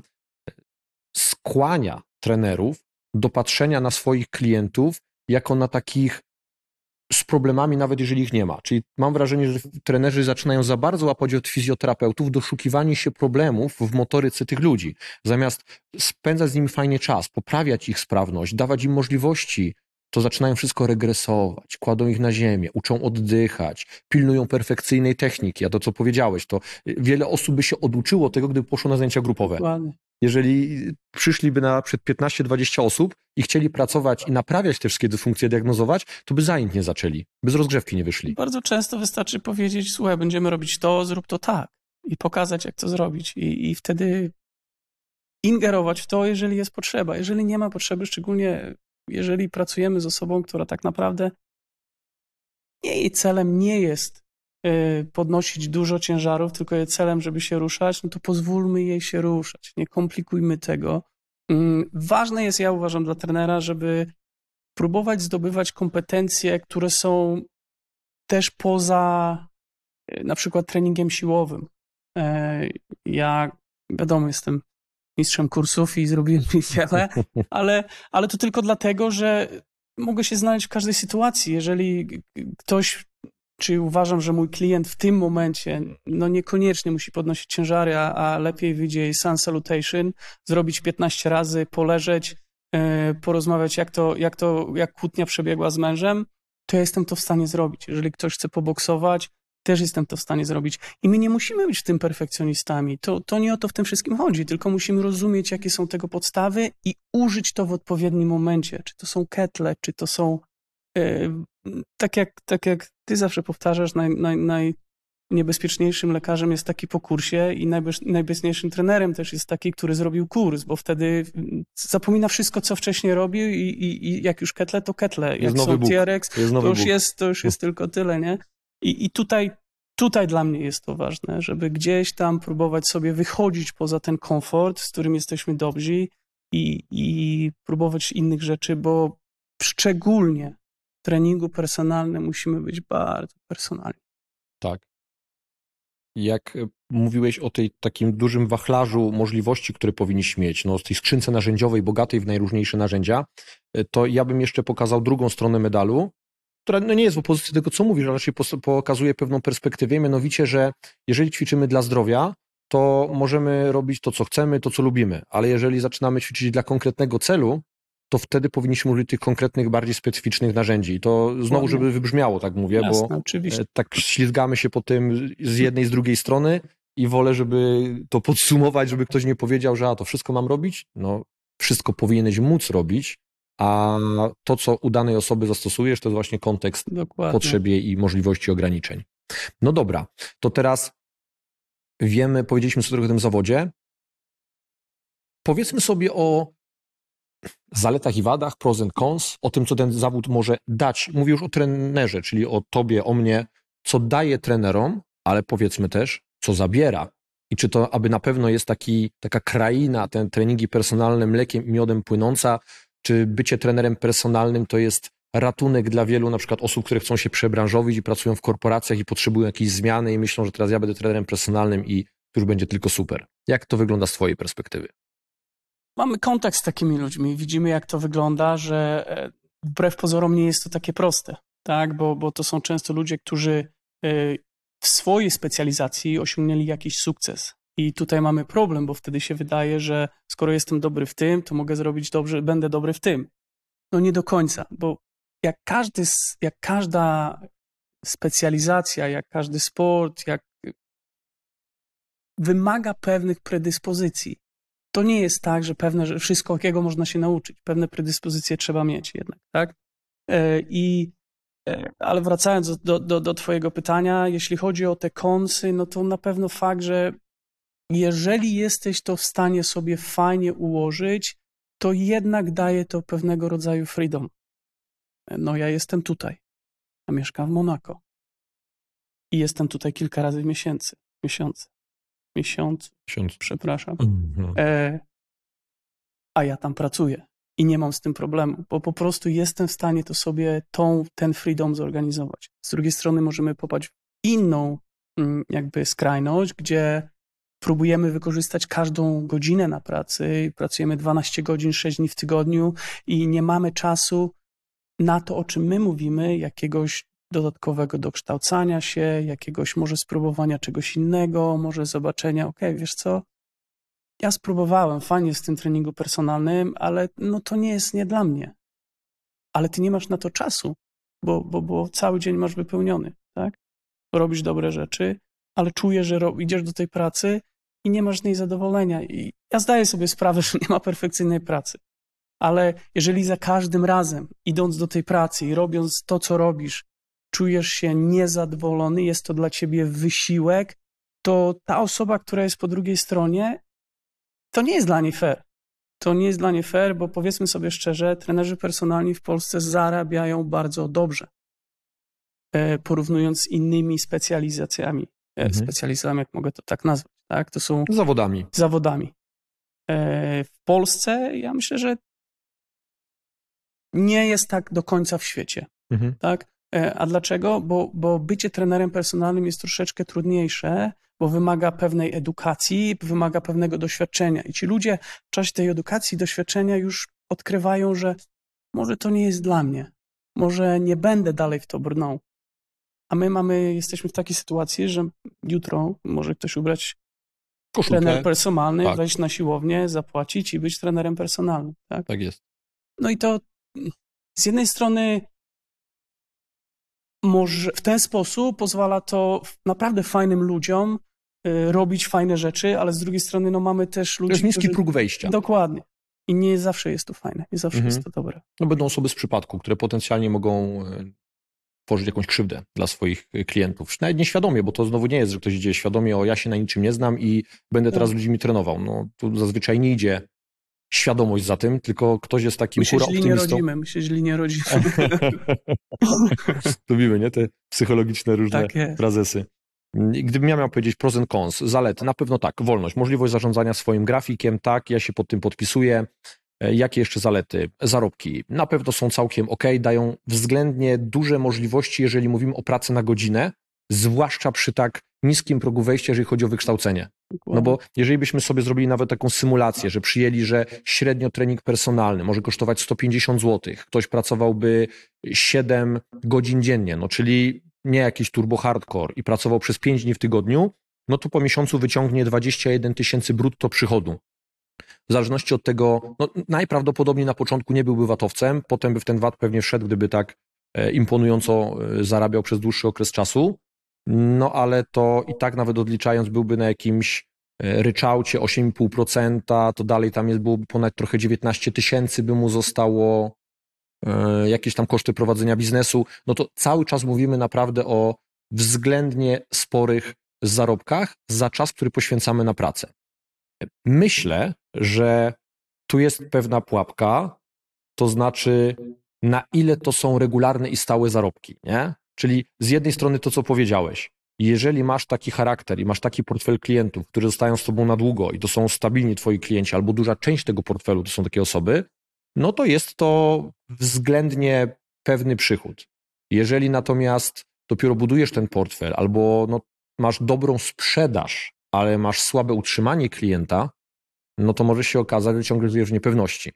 skłania trenerów do patrzenia na swoich klientów jako na takich z problemami, nawet jeżeli ich nie ma. Czyli mam wrażenie, że trenerzy zaczynają za bardzo łapać od fizjoterapeutów doszukiwanie się problemów w motoryce tych ludzi. Zamiast spędzać z nimi fajnie czas, poprawiać ich sprawność, dawać im możliwości, to zaczynają wszystko regresować, kładą ich na ziemię, uczą oddychać, pilnują perfekcyjnej techniki. A to, co powiedziałeś, to wiele osób by się oduczyło tego, gdyby poszło na zajęcia grupowe. Dokładnie. Jeżeli przyszliby na przed piętnaście dwadzieścia osób i chcieli pracować i naprawiać te wszystkie dysfunkcje, diagnozować, to by zajęć nie zaczęli, by z rozgrzewki nie wyszli. Bardzo często wystarczy powiedzieć, słuchaj, będziemy robić to, zrób to tak i pokazać, jak to zrobić i, i wtedy ingerować w to, jeżeli jest potrzeba. Jeżeli nie ma potrzeby, szczególnie jeżeli pracujemy z osobą, która tak naprawdę nie, jej celem nie jest podnosić dużo ciężarów, tylko jej celem, żeby się ruszać, no to pozwólmy jej się ruszać, nie komplikujmy tego. Ważne jest, ja uważam, dla trenera, żeby próbować zdobywać kompetencje, które są też poza na przykład treningiem siłowym. Ja, wiadomo, jestem mistrzem kursów i zrobiłem ich wiele, ale, ale to tylko dlatego, że mogę się znaleźć w każdej sytuacji. Jeżeli ktoś, czy uważam, że mój klient w tym momencie no niekoniecznie musi podnosić ciężary, a, a lepiej wyjdzie jej sun salutation, zrobić piętnaście razy, poleżeć, yy, porozmawiać, jak to, jak to, jak kłótnia przebiegła z mężem, to ja jestem to w stanie zrobić. Jeżeli ktoś chce poboksować, też jestem to w stanie zrobić. I my nie musimy być w tym perfekcjonistami. To, to nie o to w tym wszystkim chodzi, tylko musimy rozumieć, jakie są tego podstawy i użyć to w odpowiednim momencie. Czy to są ketle, czy to są yy, tak jak, tak jak ty zawsze powtarzasz, naj, naj, naj, Niebezpieczniejszym lekarzem jest taki po kursie i najbez, najbezpieczniejszym trenerem też jest taki, który zrobił kurs, bo wtedy zapomina wszystko, co wcześniej robił i, i, i jak już ketle, to ketle. Jak są T R X, jest to już jest, to już jest tylko tyle, nie? I, i tutaj, tutaj dla mnie jest to ważne, żeby gdzieś tam próbować sobie wychodzić poza ten komfort, z którym jesteśmy dobrzy i, i próbować innych rzeczy, bo szczególnie w treningu personalnym musimy być bardzo personalni. Tak. Jak mówiłeś o tej takim dużym wachlarzu możliwości, które powinniśmy mieć, no z tej skrzynce narzędziowej, bogatej w najróżniejsze narzędzia, to ja bym jeszcze pokazał drugą stronę medalu, która no nie jest w opozycji do tego, co mówisz, ale raczej pokazuje pewną perspektywę, mianowicie, że jeżeli ćwiczymy dla zdrowia, to możemy robić to, co chcemy, to, co lubimy, ale jeżeli zaczynamy ćwiczyć dla konkretnego celu, to wtedy powinniśmy użyć tych konkretnych, bardziej specyficznych narzędzi. I to znowu, żeby wybrzmiało, tak mówię, Jasne, bo oczywiście. tak ślizgamy się po tym z jednej, z drugiej strony i wolę, żeby to podsumować, żeby ktoś nie powiedział, że a to wszystko mam robić. No, wszystko powinieneś móc robić, a to, co u danej osoby zastosujesz, to jest właśnie kontekst Dokładnie. potrzebie i możliwości ograniczeń. No dobra, to teraz wiemy, powiedzieliśmy sobie trochę o tym zawodzie. Powiedzmy sobie o zaletach i wadach, pros and cons, o tym, co ten zawód może dać. Mówię już o trenerze, czyli o tobie, o mnie, co daje trenerom, ale powiedzmy też, co zabiera. I czy to, aby na pewno jest taki, taka kraina, te treningi personalne mlekiem i miodem płynąca, czy bycie trenerem personalnym to jest ratunek dla wielu na przykład osób, które chcą się przebranżowić i pracują w korporacjach i potrzebują jakiejś zmiany i myślą, że teraz ja będę trenerem personalnym i to już będzie tylko super. Jak to wygląda z twojej perspektywy? Mamy kontakt z takimi ludźmi, widzimy jak to wygląda, że wbrew pozorom nie jest to takie proste, tak? Bo, bo to są często ludzie, którzy w swojej specjalizacji osiągnęli jakiś sukces. I tutaj mamy problem, bo wtedy się wydaje, że skoro jestem dobry w tym, to mogę zrobić dobrze, będę dobry w tym. No nie do końca, bo jak, każdy, jak każda specjalizacja, jak każdy sport, jak wymaga pewnych predyspozycji. To nie jest tak, że pewne, że wszystko jakiego można się nauczyć. Pewne predyspozycje trzeba mieć jednak, tak? I, ale wracając do, do, do twojego pytania, jeśli chodzi o te konsy, no to na pewno fakt, że jeżeli jesteś to w stanie sobie fajnie ułożyć, to jednak daje to pewnego rodzaju freedom. No ja jestem tutaj, a mieszkam w Monako i jestem tutaj kilka razy w miesięcy, miesiące, miesiąc, Miesiąc. przepraszam, Mhm. e, a ja tam pracuję i nie mam z tym problemu, bo po prostu jestem w stanie to sobie tą, ten freedom zorganizować. Z drugiej strony możemy popaść w inną jakby skrajność, gdzie próbujemy wykorzystać każdą godzinę na pracy, pracujemy dwanaście godzin, sześć dni w tygodniu i nie mamy czasu na to, o czym my mówimy, jakiegoś dodatkowego dokształcania się, jakiegoś może spróbowania czegoś innego, może zobaczenia, okej, okay, wiesz co, ja spróbowałem, fajnie z tym treningu personalnym, ale no to nie jest nie dla mnie. Ale ty nie masz na to czasu, bo, bo, bo cały dzień masz wypełniony, tak? Robisz dobre rzeczy, ale czujesz, że idziesz do tej pracy i nie masz z niej zadowolenia. I ja zdaję sobie sprawę, że nie ma perfekcyjnej pracy. Ale jeżeli za każdym razem, idąc do tej pracy i robiąc to, co robisz, czujesz się niezadowolony, jest to dla ciebie wysiłek, to ta osoba, która jest po drugiej stronie, to nie jest dla niej fair. To nie jest dla niej fair, bo powiedzmy sobie szczerze, trenerzy personalni w Polsce zarabiają bardzo dobrze, porównując z innymi specjalizacjami. Mhm. Specjalizacjami, jak mogę to tak nazwać, tak? To są zawodami. zawodami. W Polsce ja myślę, że nie jest tak do końca w świecie. Mhm. Tak? A dlaczego? Bo, bo bycie trenerem personalnym jest troszeczkę trudniejsze, bo wymaga pewnej edukacji, wymaga pewnego doświadczenia. I ci ludzie w czasie tej edukacji i doświadczenia już odkrywają, że może to nie jest dla mnie, może nie będę dalej w to brnął. A my mamy, jesteśmy w takiej sytuacji, że jutro może ktoś ubrać koszulkę, trener personalny, tak, wejść na siłownię, zapłacić i być trenerem personalnym. Tak, tak jest. No i to z jednej strony może w ten sposób pozwala to naprawdę fajnym ludziom y, robić fajne rzeczy, ale z drugiej strony no mamy też ludzi, to jest niski którzy... próg wejścia. Dokładnie. I nie zawsze jest to fajne, nie zawsze mhm. jest to dobre. No będą osoby z przypadku, które potencjalnie mogą tworzyć jakąś krzywdę dla swoich klientów. Nawet nieświadomie, bo to znowu nie jest, że ktoś idzie świadomie, o ja się na niczym nie znam i będę teraz z ludźmi trenował. No tu zazwyczaj nie idzie świadomość za tym, tylko ktoś jest takim my się hura źli optymistą. nie rodzimy, my się źli nie rodzimy. Lubimy, nie? Te psychologiczne różne Tak jest. frazesy. Gdybym ja miał powiedzieć pros and cons, zalety, na pewno tak, wolność, możliwość zarządzania swoim grafikiem, tak, ja się pod tym podpisuję. Jakie jeszcze zalety? Zarobki na pewno są całkiem ok, dają względnie duże możliwości, jeżeli mówimy o pracy na godzinę, zwłaszcza przy tak niskim progu wejścia, jeżeli chodzi o wykształcenie. No bo jeżeli byśmy sobie zrobili nawet taką symulację, że przyjęli, że średnio trening personalny może kosztować sto pięćdziesiąt złotych, ktoś pracowałby siedem godzin dziennie, no czyli nie jakiś turbo hardcore i pracował przez pięć dni w tygodniu, no to po miesiącu wyciągnie dwadzieścia jeden tysięcy brutto przychodu. W zależności od tego, no najprawdopodobniej na początku nie byłby vatowcem, potem by w ten vat pewnie wszedł, gdyby tak imponująco zarabiał przez dłuższy okres czasu, no ale to i tak nawet odliczając byłby na jakimś ryczałcie osiem i pół procent, to dalej tam jest, byłoby ponad trochę dziewiętnaście tysięcy by mu zostało, jakieś tam koszty prowadzenia biznesu, no to cały czas mówimy naprawdę o względnie sporych zarobkach za czas, który poświęcamy na pracę. Myślę, że tu jest pewna pułapka, to znaczy na ile to są regularne i stałe zarobki, nie? Czyli z jednej strony to, co powiedziałeś, jeżeli masz taki charakter i masz taki portfel klientów, którzy zostają z tobą na długo i to są stabilni twoi klienci, albo duża część tego portfelu to są takie osoby, no to jest to względnie pewny przychód. Jeżeli natomiast dopiero budujesz ten portfel, albo no, masz dobrą sprzedaż, ale masz słabe utrzymanie klienta, no to może się okazać, że ciągle żyjesz w niepewności.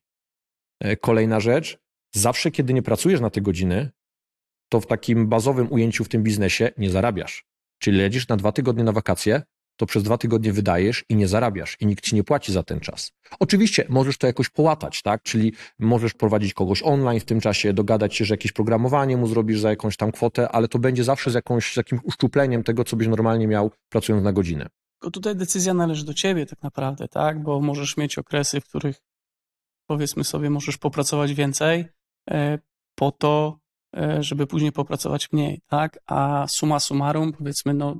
Kolejna rzecz, zawsze kiedy nie pracujesz na te godziny, to w takim bazowym ujęciu w tym biznesie nie zarabiasz. Czyli lecisz na dwa tygodnie na wakacje, to przez dwa tygodnie wydajesz i nie zarabiasz i nikt ci nie płaci za ten czas. Oczywiście możesz to jakoś połatać, tak? Czyli możesz prowadzić kogoś online w tym czasie, dogadać się, że jakieś programowanie mu zrobisz za jakąś tam kwotę, ale to będzie zawsze z, jakąś, z jakimś uszczupleniem tego, co byś normalnie miał pracując na godzinę. Tylko tutaj decyzja należy do ciebie tak naprawdę, tak? Bo możesz mieć okresy, w których powiedzmy sobie, możesz popracować więcej e, po to, e, żeby później popracować mniej, tak? A summa summarum, powiedzmy, no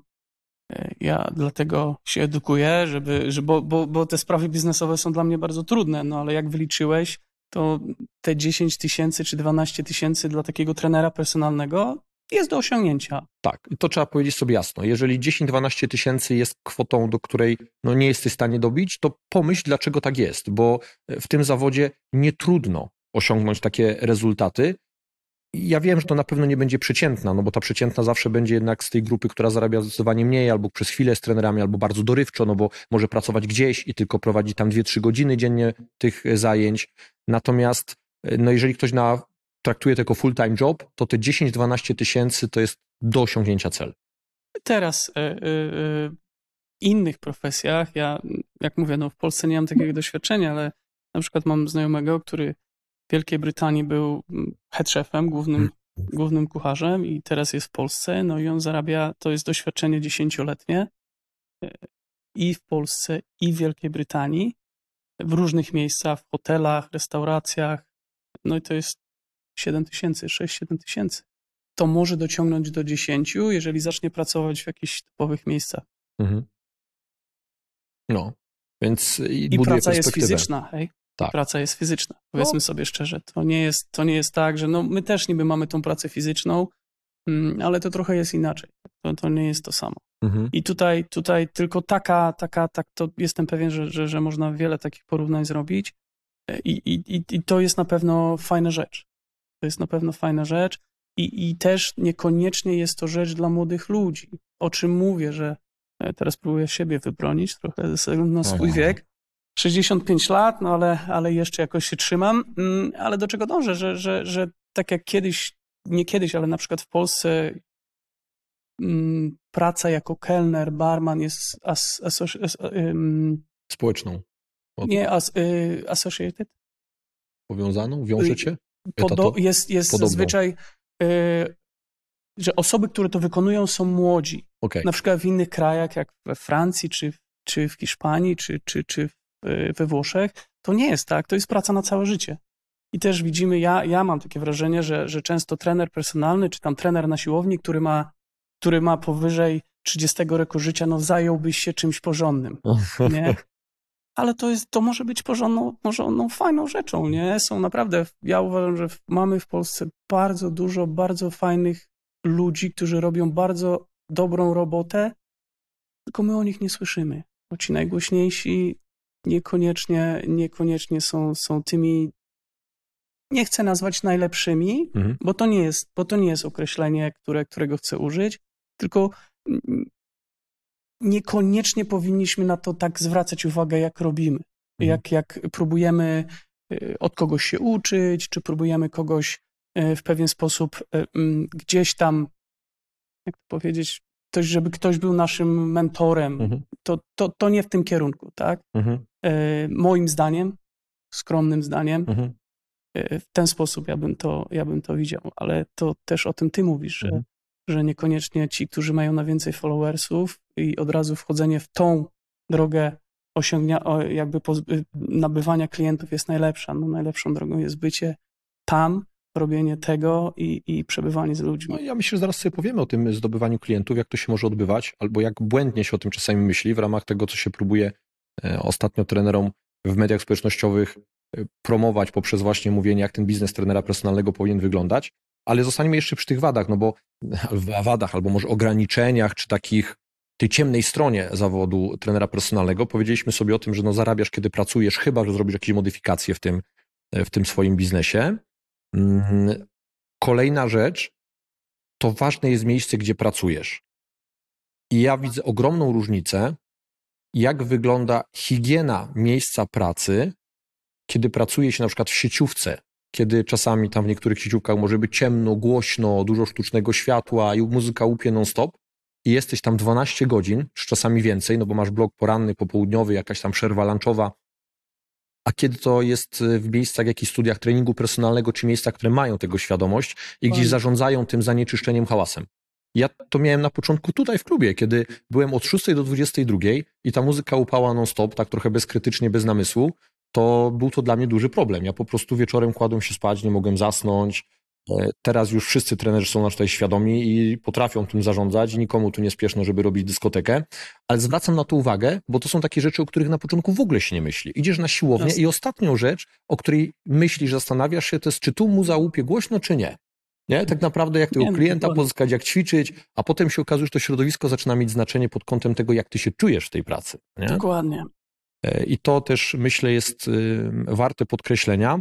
e, ja dlatego się edukuję, żeby, że, bo, bo, bo te sprawy biznesowe są dla mnie bardzo trudne, no ale jak wyliczyłeś, to te dziesięć tysięcy czy dwanaście tysięcy dla takiego trenera personalnego jest do osiągnięcia. Tak, i to trzeba powiedzieć sobie jasno. Jeżeli dziesięć do dwunastu tysięcy jest kwotą, do której no, nie jesteś w stanie dobić, to pomyśl, dlaczego tak jest, bo w tym zawodzie nie trudno osiągnąć takie rezultaty. Ja wiem, że to na pewno nie będzie przeciętna, no bo ta przeciętna zawsze będzie jednak z tej grupy, która zarabia zdecydowanie mniej, albo przez chwilę z trenerami, albo bardzo dorywczo, no bo może pracować gdzieś i tylko prowadzi tam dwie trzy godziny dziennie tych zajęć. Natomiast no jeżeli ktoś na traktuje to jako full-time job, to te dziesięć do dwunastu tysięcy to jest do osiągnięcia cel. Teraz y, y, w innych profesjach, ja jak mówię, no w Polsce nie mam takiego doświadczenia, ale na przykład mam znajomego, który w Wielkiej Brytanii był head chefem, głównym, głównym kucharzem i teraz jest w Polsce, no i on zarabia, to jest doświadczenie dziesięcioletnie i w Polsce, i w Wielkiej Brytanii, w różnych miejscach, w hotelach, restauracjach, no i to jest siedem tysięcy, sześć siedem tysięcy. To może dociągnąć do dziesięciu, jeżeli zacznie pracować w jakichś typowych miejscach. Mhm. No, więc i, I buduje praca jest perspektywę. fizyczna, hej? Tak. Praca jest fizyczna. Powiedzmy No. sobie szczerze, to nie jest, to nie jest tak, że no my też niby mamy tą pracę fizyczną, ale to trochę jest inaczej. To, to nie jest to samo. Mhm. I tutaj, tutaj tylko taka, taka, tak, to jestem pewien, że, że, że można wiele takich porównań zrobić i, i, i, i to jest na pewno fajna rzecz. To jest na pewno fajna rzecz i, i też niekoniecznie jest to rzecz dla młodych ludzi. O czym mówię, że teraz próbuję siebie wybronić trochę ze względu na swój Aha. wiek. sześćdziesiąt pięć lat, no ale, ale jeszcze jakoś się trzymam. Ale do czego dążę? Że, że, że tak jak kiedyś, nie kiedyś, ale na przykład w Polsce m, praca jako kelner, barman jest as, as, as, um, Społeczną. Od... nie as, y, associated? Powiązaną? Wiąże cię? Podo- jest jest Podobną. zazwyczaj, y, że osoby, które to wykonują, są młodzi. Okay. Na przykład w innych krajach, jak we Francji, czy, czy w Hiszpanii, czy, czy, czy w, we Włoszech, to nie jest tak. To jest praca na całe życie. I też widzimy, ja, ja mam takie wrażenie, że, że często trener personalny, czy tam trener na siłowni, który ma, który ma powyżej trzydziestego roku życia, no zająłbyś się czymś porządnym, nie? Ale to jest, to może być porządną, porządną, fajną rzeczą, nie? Są naprawdę, ja uważam, że mamy w Polsce bardzo dużo, bardzo fajnych ludzi, którzy robią bardzo dobrą robotę, tylko my o nich nie słyszymy, bo ci najgłośniejsi niekoniecznie, niekoniecznie są, są tymi, nie chcę nazwać najlepszymi, mhm. bo to nie jest, bo to nie jest określenie, które, którego chcę użyć, tylko niekoniecznie powinniśmy na to tak zwracać uwagę, jak robimy. Mhm. Jak, jak próbujemy od kogoś się uczyć, czy próbujemy kogoś w pewien sposób gdzieś tam, jak to powiedzieć, to, żeby ktoś był naszym mentorem, mhm. to, to, to nie w tym kierunku, tak? Mhm. Moim zdaniem, skromnym zdaniem, mhm. w ten sposób ja bym to, ja bym to widział, ale to też o tym ty mówisz, mhm. że, że niekoniecznie ci, którzy mają na więcej followersów i od razu wchodzenie w tą drogę osiągnia, jakby pozby, nabywania klientów jest najlepsza. No najlepszą drogą jest bycie tam, robienie tego i, i przebywanie z ludźmi. No, ja myślę, że zaraz sobie powiemy o tym zdobywaniu klientów, jak to się może odbywać, albo jak błędnie się o tym czasami myśli w ramach tego, co się próbuje ostatnio trenerom w mediach społecznościowych promować poprzez właśnie mówienie, jak ten biznes trenera personalnego powinien wyglądać, ale zostaniemy jeszcze przy tych wadach, no bo wadach, albo może ograniczeniach, czy takich, tej ciemnej stronie zawodu trenera personalnego. Powiedzieliśmy sobie o tym, że no zarabiasz, kiedy pracujesz, chyba że zrobisz jakieś modyfikacje w tym, w tym swoim biznesie. Kolejna rzecz, to ważne jest miejsce, gdzie pracujesz. I ja widzę ogromną różnicę, jak wygląda higiena miejsca pracy, kiedy pracuje się na przykład w sieciówce, kiedy czasami tam w niektórych sieciówkach może być ciemno, głośno, dużo sztucznego światła i muzyka łupie non-stop i jesteś tam dwanaście godzin, czy czasami więcej, no bo masz blok poranny, popołudniowy, jakaś tam przerwa lunchowa, a kiedy to jest w miejscach, jakichś studiach treningu personalnego, czy miejscach, które mają tego świadomość i gdzieś zarządzają tym zanieczyszczeniem, hałasem. Ja to miałem na początku tutaj w klubie, kiedy byłem od szóstej do dwudziestej drugiej i ta muzyka upała non-stop, tak trochę bezkrytycznie, bez namysłu, to był to dla mnie duży problem. Ja po prostu wieczorem kładłem się spać, nie mogłem zasnąć. Teraz już wszyscy trenerzy są na tutaj świadomi i potrafią tym zarządzać i nikomu tu nie spieszno, żeby robić dyskotekę, ale zwracam na to uwagę, bo to są takie rzeczy, o których na początku w ogóle się nie myśli. Idziesz na siłownię Jasne. I ostatnią rzecz, o której myślisz, zastanawiasz się, to jest, czy tu muza łupie głośno, czy nie. Nie? Tak naprawdę jak tego klienta pozyskać, jak ćwiczyć, a potem się okazuje, że to środowisko zaczyna mieć znaczenie pod kątem tego, jak ty się czujesz w tej pracy. Nie? Dokładnie. I to też, myślę, jest warte podkreślenia.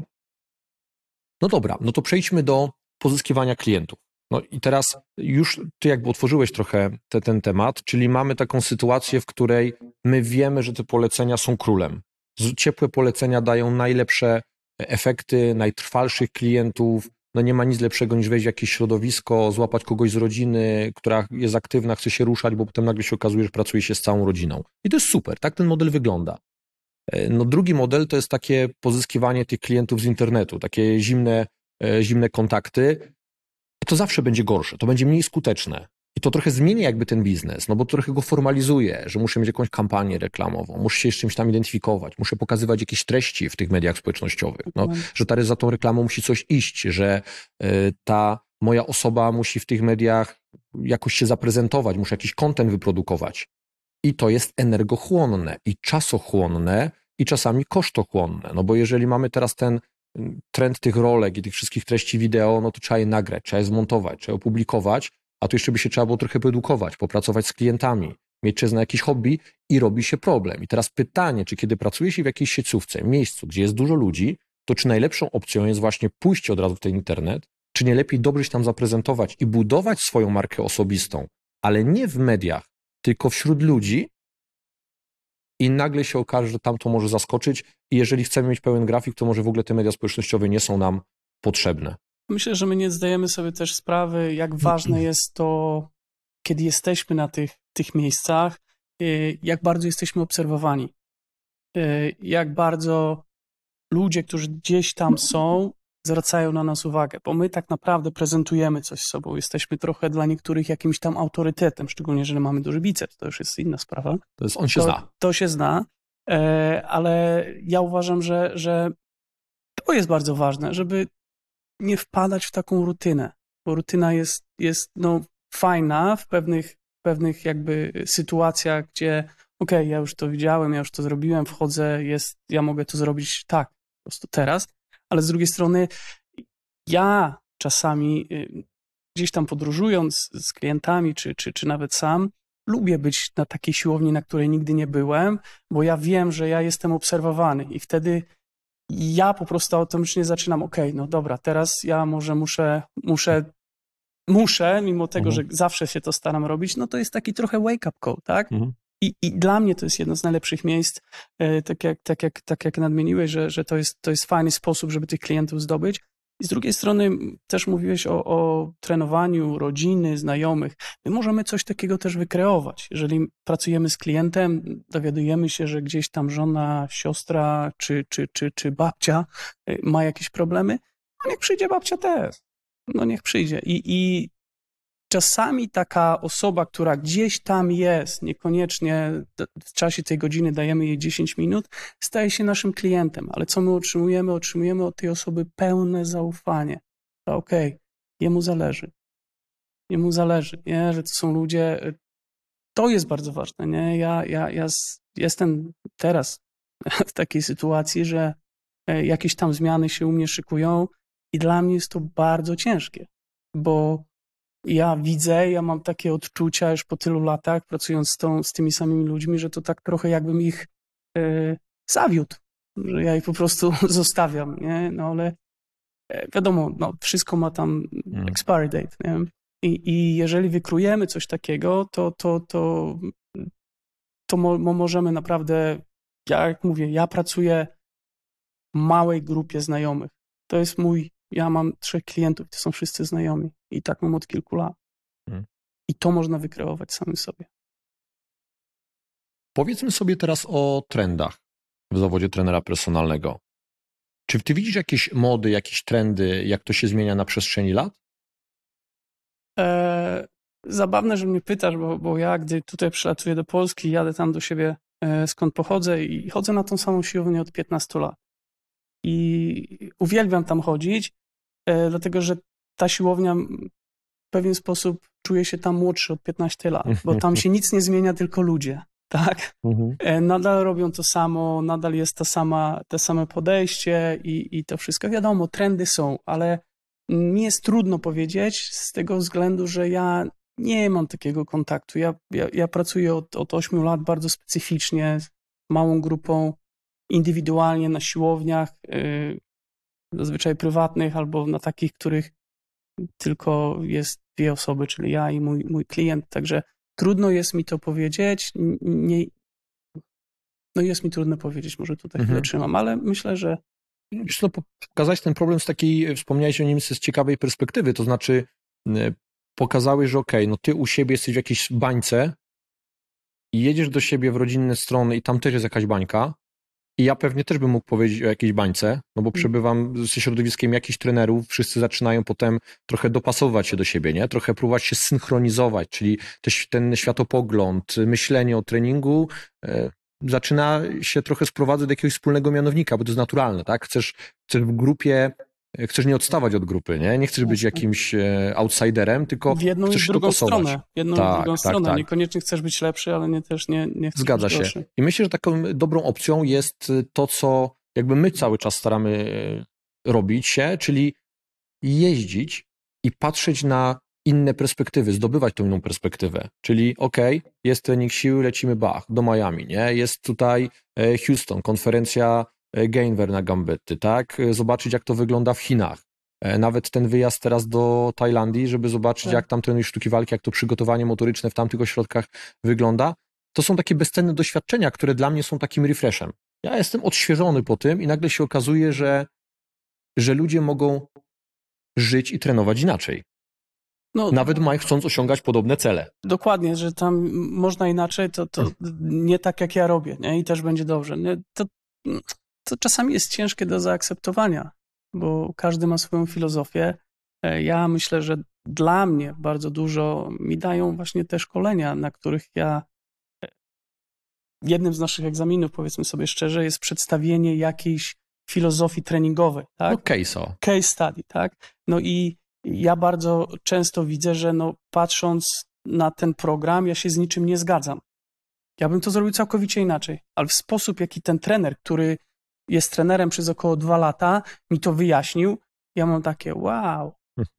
No dobra, no to przejdźmy do pozyskiwania klientów. No i teraz już ty jakby otworzyłeś trochę te, ten temat, czyli mamy taką sytuację, w której my wiemy, że te polecenia są królem. Ciepłe polecenia dają najlepsze efekty, najtrwalszych klientów. No nie ma nic lepszego niż wejść w jakieś środowisko, złapać kogoś z rodziny, która jest aktywna, chce się ruszać, bo potem nagle się okazuje, że pracuje się z całą rodziną. I to jest super, tak ten model wygląda. No drugi model to jest takie pozyskiwanie tych klientów z internetu, takie zimne, zimne kontakty. To zawsze będzie gorsze, to będzie mniej skuteczne. I to trochę zmienia jakby ten biznes, no bo to trochę go formalizuje, że muszę mieć jakąś kampanię reklamową, muszę się z czymś tam identyfikować, muszę pokazywać jakieś treści w tych mediach społecznościowych, no, że ta, za tą reklamą musi coś iść, że y, ta moja osoba musi w tych mediach jakoś się zaprezentować, muszę jakiś content wyprodukować. I to jest energochłonne i czasochłonne i czasami kosztochłonne, no bo jeżeli mamy teraz ten trend tych rolek i tych wszystkich treści wideo, no to trzeba je nagrać, trzeba je zmontować, trzeba je opublikować, a tu jeszcze by się trzeba było trochę wyedukować, popracować z klientami, mieć czas na jakieś hobby i robi się problem. I teraz pytanie, czy kiedy pracuje się w jakiejś sieciówce, miejscu, gdzie jest dużo ludzi, to czy najlepszą opcją jest właśnie pójście od razu w ten internet, czy nie lepiej dobrze się tam zaprezentować i budować swoją markę osobistą, ale nie w mediach, tylko wśród ludzi i nagle się okaże, że tam to może zaskoczyć i jeżeli chcemy mieć pełen grafik, to może w ogóle te media społecznościowe nie są nam potrzebne. Myślę, że my nie zdajemy sobie też sprawy, jak ważne jest to, kiedy jesteśmy na tych, tych miejscach, jak bardzo jesteśmy obserwowani, jak bardzo ludzie, którzy gdzieś tam są, zwracają na nas uwagę, bo my tak naprawdę prezentujemy coś sobą, jesteśmy trochę dla niektórych jakimś tam autorytetem, szczególnie, że mamy duży biceps, to już jest inna sprawa. To jest, on się to, zna. To się zna, ale ja uważam, że, że to jest bardzo ważne, żeby nie wpadać w taką rutynę, bo rutyna jest, jest no, fajna w pewnych, pewnych jakby sytuacjach, gdzie okej, okay, ja już to widziałem, ja już to zrobiłem, wchodzę, jest, ja mogę to zrobić tak, po prostu teraz, ale z drugiej strony ja czasami gdzieś tam podróżując z klientami, czy, czy, czy nawet sam, lubię być na takiej siłowni, na której nigdy nie byłem, bo ja wiem, że ja jestem obserwowany i wtedy ja po prostu automatycznie zaczynam, okej, okay, no dobra, teraz ja może muszę, muszę, muszę, mimo tego, mhm. że zawsze się to staram robić, no to jest taki trochę wake-up call, tak? Mhm. I, I dla mnie to jest jedno z najlepszych miejsc, e, tak, jak, tak, jak, tak jak nadmieniłeś, że, że to, jest, to jest fajny sposób, żeby tych klientów zdobyć. I z drugiej strony też mówiłeś o, o trenowaniu rodziny, znajomych. My możemy coś takiego też wykreować. Jeżeli pracujemy z klientem, dowiadujemy się, że gdzieś tam żona, siostra czy, czy, czy, czy babcia ma jakieś problemy, no niech przyjdzie babcia też. No niech przyjdzie. I, i czasami taka osoba, która gdzieś tam jest, niekoniecznie w czasie tej godziny dajemy jej dziesięć minut, staje się naszym klientem. Ale co my otrzymujemy? Otrzymujemy od tej osoby pełne zaufanie. To okej, okay, jemu zależy. Jemu zależy, nie? Że to są ludzie... To jest bardzo ważne, nie? Ja, ja, ja jestem teraz w takiej sytuacji, że jakieś tam zmiany się u mnie szykują i dla mnie jest to bardzo ciężkie, bo ja widzę, ja mam takie odczucia już po tylu latach, pracując z, tą, z tymi samymi ludźmi, że to tak trochę jakbym ich e, zawiódł, że ja ich po prostu zostawiam, nie? No ale e, wiadomo, no, wszystko ma tam mm. expiry date, nie? I, I jeżeli wykrujemy coś takiego, to, to, to, to mo, możemy naprawdę, ja, jak mówię, ja pracuję w małej grupie znajomych. To jest mój, ja mam trzech klientów, to są wszyscy znajomi. I tak mam od kilku lat. Hmm. I to można wykreować samym sobie. Powiedzmy sobie teraz o trendach w zawodzie trenera personalnego. Czy ty widzisz jakieś mody, jakieś trendy, jak to się zmienia na przestrzeni lat? E, zabawne, że mnie pytasz, bo, bo ja, gdy tutaj przylatuję do Polski, jadę tam do siebie, e, skąd pochodzę i chodzę na tą samą siłownię od piętnastu lat. I uwielbiam tam chodzić, e, dlatego że ta siłownia w pewien sposób czuje się tam młodszy od piętnastu lat, bo tam się nic nie zmienia, tylko ludzie, tak? Mhm. Nadal robią to samo, nadal jest ta sama, te same podejście i, i to wszystko. Wiadomo, trendy są, ale mi jest trudno powiedzieć z tego względu, że ja nie mam takiego kontaktu. Ja, ja, ja pracuję od, od ośmiu lat bardzo specyficznie, z małą grupą, indywidualnie na siłowniach, yy, zazwyczaj prywatnych albo na takich, których tylko jest dwie osoby, czyli ja i mój, mój klient, także trudno jest mi to powiedzieć. Nie, no jest mi trudno powiedzieć, może tutaj mhm. chwilę trzymam, ale myślę, że... Wiesz co, pokazać ten problem z takiej, wspomniałeś o nim z ciekawej perspektywy, to znaczy pokazałeś, że okej, okay, no ty u siebie jesteś w jakiejś bańce i jedziesz do siebie w rodzinne strony i tam też jest jakaś bańka, i ja pewnie też bym mógł powiedzieć o jakiejś bańce, no bo przebywam ze środowiskiem jakichś trenerów, wszyscy zaczynają potem trochę dopasować się do siebie, nie? Trochę próbować się synchronizować, czyli też ten światopogląd, myślenie o treningu e, zaczyna się trochę sprowadzać do jakiegoś wspólnego mianownika, bo to jest naturalne, tak? Chcesz, chcesz w grupie, chcesz nie odstawać od grupy, nie? Nie chcesz być jakimś e, outsiderem, tylko w jedną chcesz i w się drugą dopasować. Stronę. Jedną tak, i drugą tak, stronę. Tak. Niekoniecznie chcesz być lepszy, ale nie, też nie, nie chcesz Zgadza być się. gorszy. I myślę, że taką dobrą opcją jest to, co jakby my cały czas staramy robić się, czyli jeździć i patrzeć na inne perspektywy, zdobywać tą inną perspektywę. Czyli okej, okay, jest trening siły, lecimy bach, do Miami, nie? Jest tutaj Houston, konferencja Gainver na Gambetty, tak? Zobaczyć, jak to wygląda w Chinach. Nawet ten wyjazd teraz do Tajlandii, żeby zobaczyć, tak. jak tam trenują sztuki walki, jak to przygotowanie motoryczne w tamtych ośrodkach wygląda. To są takie bezcenne doświadczenia, które dla mnie są takim refreshem. Ja jestem odświeżony po tym i nagle się okazuje, że, że ludzie mogą żyć i trenować inaczej. No, nawet maj chcąc osiągać podobne cele. Dokładnie, że tam można inaczej, to, to nie tak jak ja robię, nie? I też będzie dobrze. Nie? To, to czasami jest ciężkie do zaakceptowania, bo każdy ma swoją filozofię. Ja myślę, że dla mnie bardzo dużo mi dają właśnie te szkolenia, na których ja jednym z naszych egzaminów, powiedzmy sobie szczerze, jest przedstawienie jakiejś filozofii treningowej, tak? No case'o. Case study, tak? No i ja bardzo często widzę, że no patrząc na ten program, ja się z niczym nie zgadzam. Ja bym to zrobił całkowicie inaczej, ale w sposób, jaki ten trener, który jest trenerem przez około dwa lata, mi to wyjaśnił, ja mam takie wow,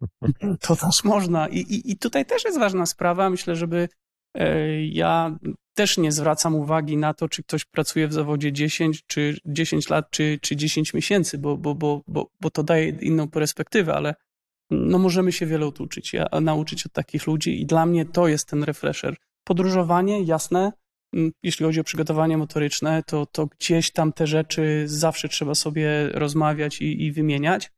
to też można. I, i, i tutaj też jest ważna sprawa, myślę, żeby e, ja też nie zwracam uwagi na to, czy ktoś pracuje w zawodzie dziesięć, czy dziesięć lat, czy, czy dziesięć miesięcy, bo, bo, bo, bo, bo to daje inną perspektywę, ale no możemy się wiele uczyć, ja, nauczyć od takich ludzi i dla mnie to jest ten refresher. Podróżowanie, jasne, jeśli chodzi o przygotowanie motoryczne, to, to gdzieś tam te rzeczy zawsze trzeba sobie rozmawiać i, i wymieniać,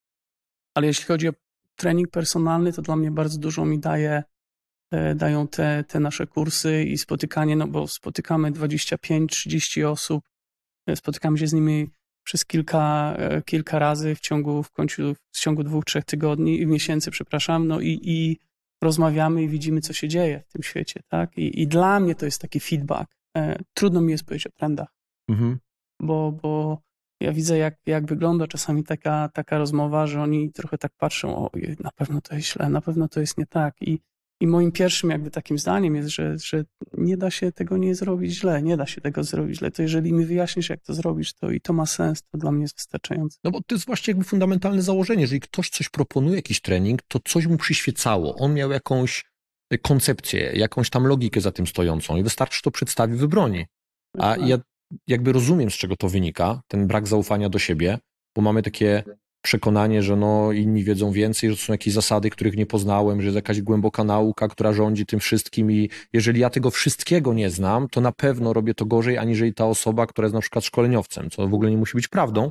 ale jeśli chodzi o trening personalny, to dla mnie bardzo dużo mi daje, dają te, te nasze kursy i spotykanie, no bo spotykamy dwadzieścia pięć trzydzieści osób, spotykamy się z nimi przez kilka, kilka razy w ciągu, w końcu, w ciągu dwóch, trzech tygodni, miesięcy, przepraszam, no i, i rozmawiamy i widzimy, co się dzieje w tym świecie, tak? I, i dla mnie to jest taki feedback. E, trudno mi jest powiedzieć o trendach, mhm. bo, bo ja widzę, jak, jak wygląda czasami taka, taka rozmowa, że oni trochę tak patrzą, o, na pewno to jest źle, na pewno to jest nie tak. I, i moim pierwszym jakby takim zdaniem jest, że, że nie da się tego nie zrobić źle, nie da się tego zrobić źle. To jeżeli mi wyjaśnisz, jak to zrobić, to i to ma sens, to dla mnie jest wystarczające. No bo to jest właśnie jakby fundamentalne założenie. Jeżeli ktoś coś proponuje, jakiś trening, to coś mu przyświecało. On miał jakąś koncepcję, jakąś tam logikę za tym stojącą i wystarczy to przedstawić, wybroni. A ja jakby rozumiem, z czego to wynika, ten brak zaufania do siebie, bo mamy takie przekonanie, że no inni wiedzą więcej, że to są jakieś zasady, których nie poznałem, że jest jakaś głęboka nauka, która rządzi tym wszystkim i jeżeli ja tego wszystkiego nie znam, to na pewno robię to gorzej, aniżeli ta osoba, która jest na przykład szkoleniowcem, co w ogóle nie musi być prawdą.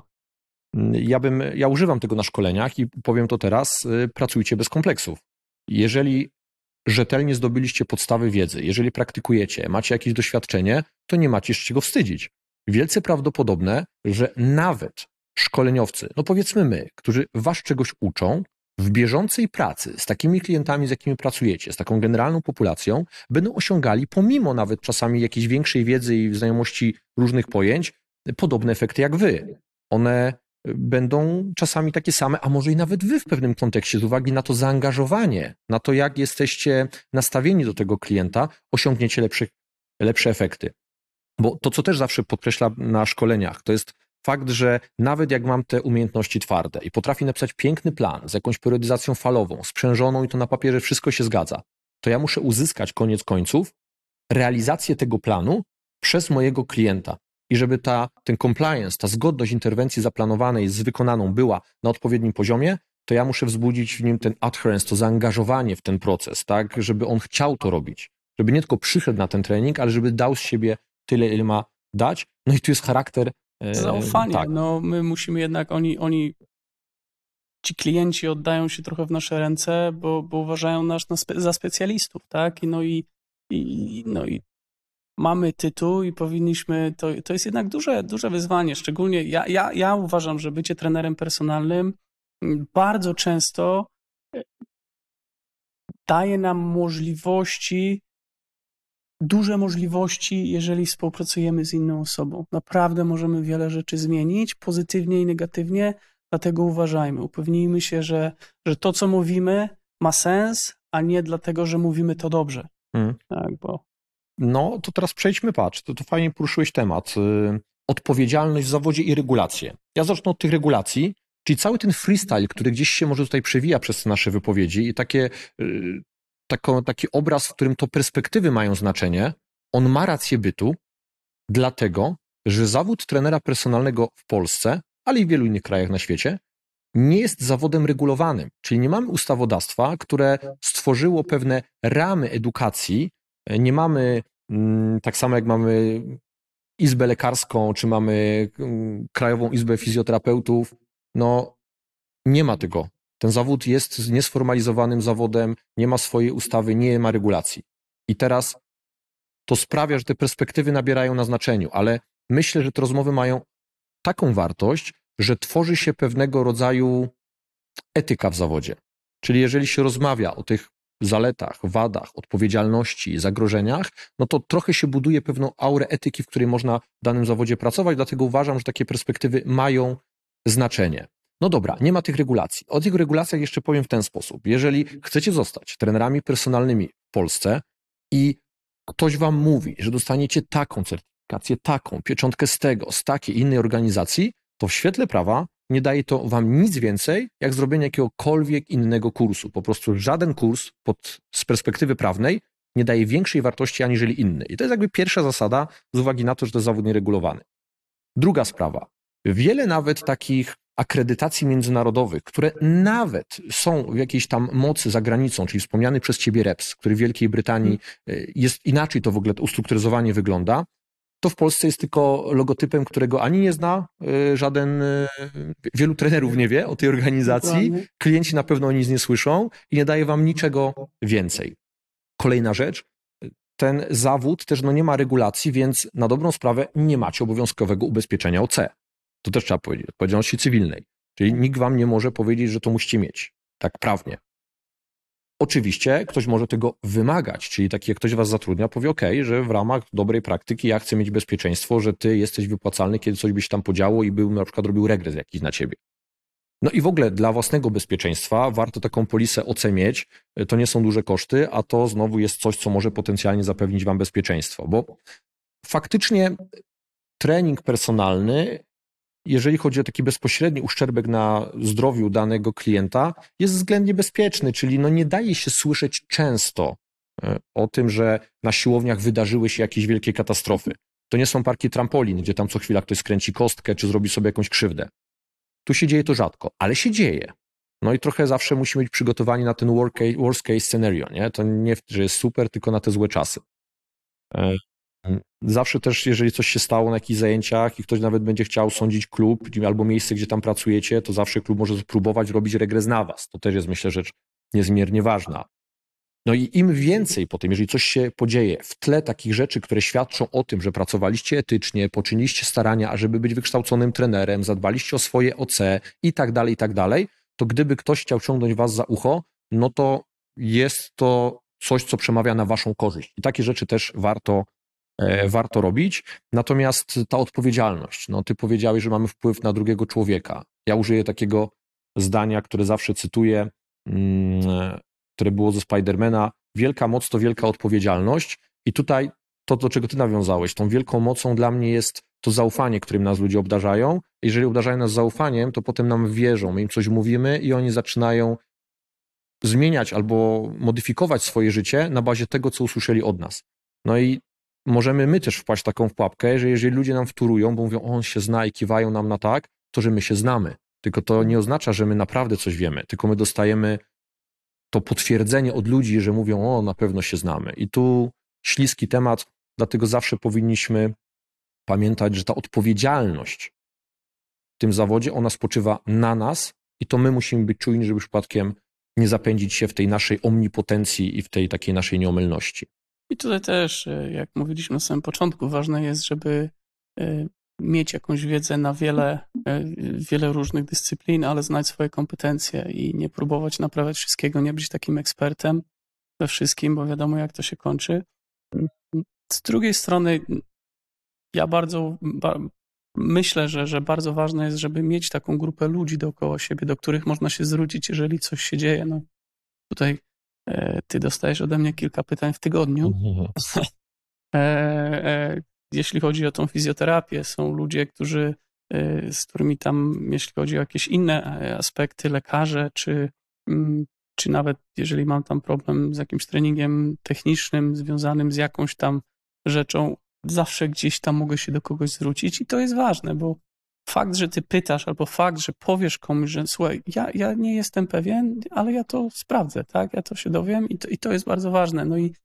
Ja bym, ja używam tego na szkoleniach i powiem to teraz, pracujcie bez kompleksów. Jeżeli rzetelnie zdobyliście podstawy wiedzy, jeżeli praktykujecie, macie jakieś doświadczenie, to nie macie z czego wstydzić. Wielce prawdopodobne, że nawet szkoleniowcy, no powiedzmy my, którzy was czegoś uczą, w bieżącej pracy z takimi klientami, z jakimi pracujecie, z taką generalną populacją, będą osiągali, pomimo nawet czasami jakiejś większej wiedzy i znajomości różnych pojęć, podobne efekty jak wy. One będą czasami takie same, a może i nawet wy w pewnym kontekście, z uwagi na to zaangażowanie, na to, jak jesteście nastawieni do tego klienta, osiągniecie lepsze, lepsze efekty. Bo to, co też zawsze podkreślam na szkoleniach, to jest fakt, że nawet jak mam te umiejętności twarde i potrafię napisać piękny plan z jakąś periodyzacją falową, sprzężoną i to na papierze wszystko się zgadza, to ja muszę uzyskać koniec końców realizację tego planu przez mojego klienta. I żeby ta, ten compliance, ta zgodność interwencji zaplanowanej z wykonaną była na odpowiednim poziomie, to ja muszę wzbudzić w nim ten adherence, to zaangażowanie w ten proces, tak, żeby on chciał to robić. Żeby nie tylko przyszedł na ten trening, ale żeby dał z siebie tyle, ile ma dać. No i tu jest charakter... E, Zaufanie. Tak. No my musimy jednak, oni, oni, ci klienci oddają się trochę w nasze ręce, bo, bo uważają nas na spe, za specjalistów, tak? I no i, i, no i mamy tytuł i powinniśmy, to, to jest jednak duże, duże wyzwanie, szczególnie ja, ja, ja uważam, że bycie trenerem personalnym bardzo często daje nam możliwości, duże możliwości, jeżeli współpracujemy z inną osobą. Naprawdę możemy wiele rzeczy zmienić, pozytywnie i negatywnie, dlatego uważajmy, upewnijmy się, że, że to, co mówimy, ma sens, a nie dlatego, że mówimy to dobrze. Hmm. Tak, bo... No, to teraz przejdźmy, patrz, to, to fajnie poruszyłeś temat. Yy, odpowiedzialność w zawodzie i regulacje. Ja zacznę od tych regulacji, czyli cały ten freestyle, który gdzieś się może tutaj przewija przez te nasze wypowiedzi i takie, yy, tako, taki obraz, w którym to perspektywy mają znaczenie, on ma rację bytu, dlatego, że zawód trenera personalnego w Polsce, ale i w wielu innych krajach na świecie, nie jest zawodem regulowanym, czyli nie mamy ustawodawstwa, które stworzyło pewne ramy edukacji. Nie mamy, tak samo jak mamy izbę lekarską, czy mamy Krajową Izbę Fizjoterapeutów, no nie ma tego. Ten zawód jest niesformalizowanym zawodem, nie ma swojej ustawy, nie ma regulacji. I teraz to sprawia, że te perspektywy nabierają na znaczeniu, ale myślę, że te rozmowy mają taką wartość, że tworzy się pewnego rodzaju etyka w zawodzie. Czyli jeżeli się rozmawia o tych zaletach, wadach, odpowiedzialności, zagrożeniach, no to trochę się buduje pewną aurę etyki, w której można w danym zawodzie pracować, dlatego uważam, że takie perspektywy mają znaczenie. No dobra, nie ma tych regulacji. O tych regulacjach jeszcze powiem w ten sposób. Jeżeli chcecie zostać trenerami personalnymi w Polsce i ktoś wam mówi, że dostaniecie taką certyfikację, taką, pieczątkę z tego, z takiej innej organizacji, to w świetle prawa nie daje to wam nic więcej, jak zrobienie jakiegokolwiek innego kursu. Po prostu żaden kurs pod, z perspektywy prawnej nie daje większej wartości aniżeli inny. I to jest jakby pierwsza zasada z uwagi na to, że to jest zawód nieregulowany. Druga sprawa. Wiele nawet takich akredytacji międzynarodowych, które nawet są w jakiejś tam mocy za granicą, czyli wspomniany przez ciebie R E P S, który w Wielkiej Brytanii jest inaczej to w ogóle ustrukturyzowanie wygląda, to w Polsce jest tylko logotypem, którego ani nie zna żaden, wielu trenerów nie wie o tej organizacji, klienci na pewno o nic nie słyszą i nie daje wam niczego więcej. Kolejna rzecz, ten zawód też no nie ma regulacji, więc na dobrą sprawę nie macie obowiązkowego ubezpieczenia O C. To też trzeba powiedzieć, odpowiedzialności cywilnej. Czyli nikt wam nie może powiedzieć, że to musicie mieć, tak prawnie. Oczywiście ktoś może tego wymagać, czyli taki jak ktoś was zatrudnia, powie ok, że w ramach dobrej praktyki ja chcę mieć bezpieczeństwo, że ty jesteś wypłacalny, kiedy coś by się tam podziało i był na przykład robił regres jakiś na ciebie. No i w ogóle dla własnego bezpieczeństwa warto taką polisę O C mieć, to nie są duże koszty, a to znowu jest coś, co może potencjalnie zapewnić wam bezpieczeństwo, bo faktycznie trening personalny, jeżeli chodzi o taki bezpośredni uszczerbek na zdrowiu danego klienta, jest względnie bezpieczny, czyli no nie daje się słyszeć często o tym, że na siłowniach wydarzyły się jakieś wielkie katastrofy. To nie są parki trampolin, gdzie tam co chwila ktoś skręci kostkę, czy zrobi sobie jakąś krzywdę. Tu się dzieje to rzadko, ale się dzieje. No i trochę zawsze musimy być przygotowani na ten worst case scenario, nie? To nie, że jest super, tylko na te złe czasy. Zawsze też, jeżeli coś się stało na jakichś zajęciach i ktoś nawet będzie chciał sądzić klub albo miejsce, gdzie tam pracujecie, to zawsze klub może spróbować robić regres na was. To też jest, myślę, rzecz niezmiernie ważna. No i im więcej po tym, jeżeli coś się podzieje w tle takich rzeczy, które świadczą o tym, że pracowaliście etycznie, poczyniliście starania, ażeby być wykształconym trenerem, zadbaliście o swoje O C i tak dalej, i tak dalej, to gdyby ktoś chciał ciągnąć was za ucho, no to jest to coś, co przemawia na waszą korzyść. I takie rzeczy też warto warto robić. Natomiast ta odpowiedzialność, no ty powiedziałeś, że mamy wpływ na drugiego człowieka. Ja użyję takiego zdania, które zawsze cytuję, które było ze Spidermana. Wielka moc to wielka odpowiedzialność i tutaj to, do czego ty nawiązałeś, tą wielką mocą dla mnie jest to zaufanie, którym nas ludzie obdarzają. Jeżeli obdarzają nas zaufaniem, to potem nam wierzą, my im coś mówimy i oni zaczynają zmieniać albo modyfikować swoje życie na bazie tego, co usłyszeli od nas. No i możemy my też wpaść w taką pułapkę, że jeżeli ludzie nam wtórują, bo mówią, on się zna i kiwają nam na tak, to że my się znamy. Tylko to nie oznacza, że my naprawdę coś wiemy, tylko my dostajemy to potwierdzenie od ludzi, że mówią, o, na pewno się znamy. I tu śliski temat, dlatego zawsze powinniśmy pamiętać, że ta odpowiedzialność w tym zawodzie, ona spoczywa na nas i to my musimy być czujni, żeby przypadkiem nie zapędzić się w tej naszej omnipotencji i w tej takiej naszej nieomylności. I tutaj też, jak mówiliśmy na samym początku, ważne jest, żeby mieć jakąś wiedzę na wiele, wiele różnych dyscyplin, ale znać swoje kompetencje i nie próbować naprawiać wszystkiego, nie być takim ekspertem we wszystkim, bo wiadomo, jak to się kończy. Z drugiej strony, ja bardzo ba, myślę, że, że bardzo ważne jest, żeby mieć taką grupę ludzi dookoła siebie, do których można się zwrócić, jeżeli coś się dzieje. No, tutaj ty dostajesz ode mnie kilka pytań w tygodniu. e, e, jeśli chodzi o tą fizjoterapię, są ludzie, którzy, e, z którymi tam, jeśli chodzi o jakieś inne aspekty, lekarze, czy, czy nawet jeżeli mam tam problem z jakimś treningiem technicznym związanym z jakąś tam rzeczą, zawsze gdzieś tam mogę się do kogoś zwrócić i to jest ważne, bo fakt, że ty pytasz, albo fakt, że powiesz komuś, że słuchaj, ja, ja nie jestem pewien, ale ja to sprawdzę, tak? Ja to się dowiem i to, i to jest bardzo ważne. No i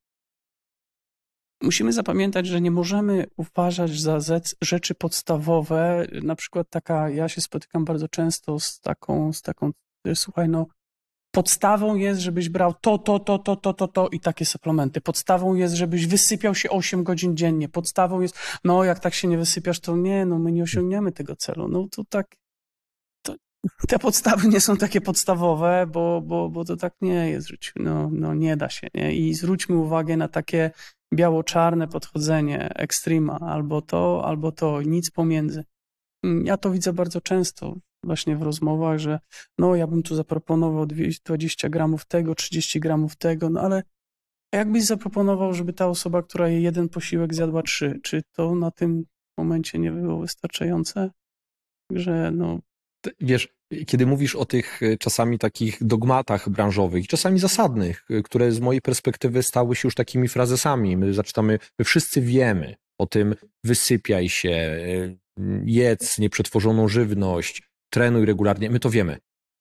musimy zapamiętać, że nie możemy uważać za rzeczy podstawowe, na przykład taka, ja się spotykam bardzo często z taką, z taką, słuchaj, no podstawą jest, żebyś brał to, to, to, to, to, to, to i takie suplementy. Podstawą jest, żebyś wysypiał się osiem godzin dziennie. Podstawą jest, no jak tak się nie wysypiasz, to nie, no my nie osiągniemy tego celu. No to tak, to, te podstawy nie są takie podstawowe, bo, bo, bo to tak nie jest w życiu. No, no nie da się. Nie? I zwróćmy uwagę na takie biało-czarne podchodzenie, ekstrema, albo to, albo to, nic pomiędzy. Ja to widzę bardzo często właśnie w rozmowach, że no ja bym tu zaproponował dwadzieścia gramów tego, trzydzieści gramów tego, no ale jakbyś zaproponował, żeby ta osoba, która je jeden posiłek, zjadła trzy, czy to na tym momencie nie było wystarczające? Że no... Wiesz, kiedy mówisz o tych czasami takich dogmatach branżowych, czasami zasadnych, które z mojej perspektywy stały się już takimi frazesami, my zaczynamy, my wszyscy wiemy o tym, wysypiaj się, jedz nieprzetworzoną żywność, trenuj regularnie, my to wiemy.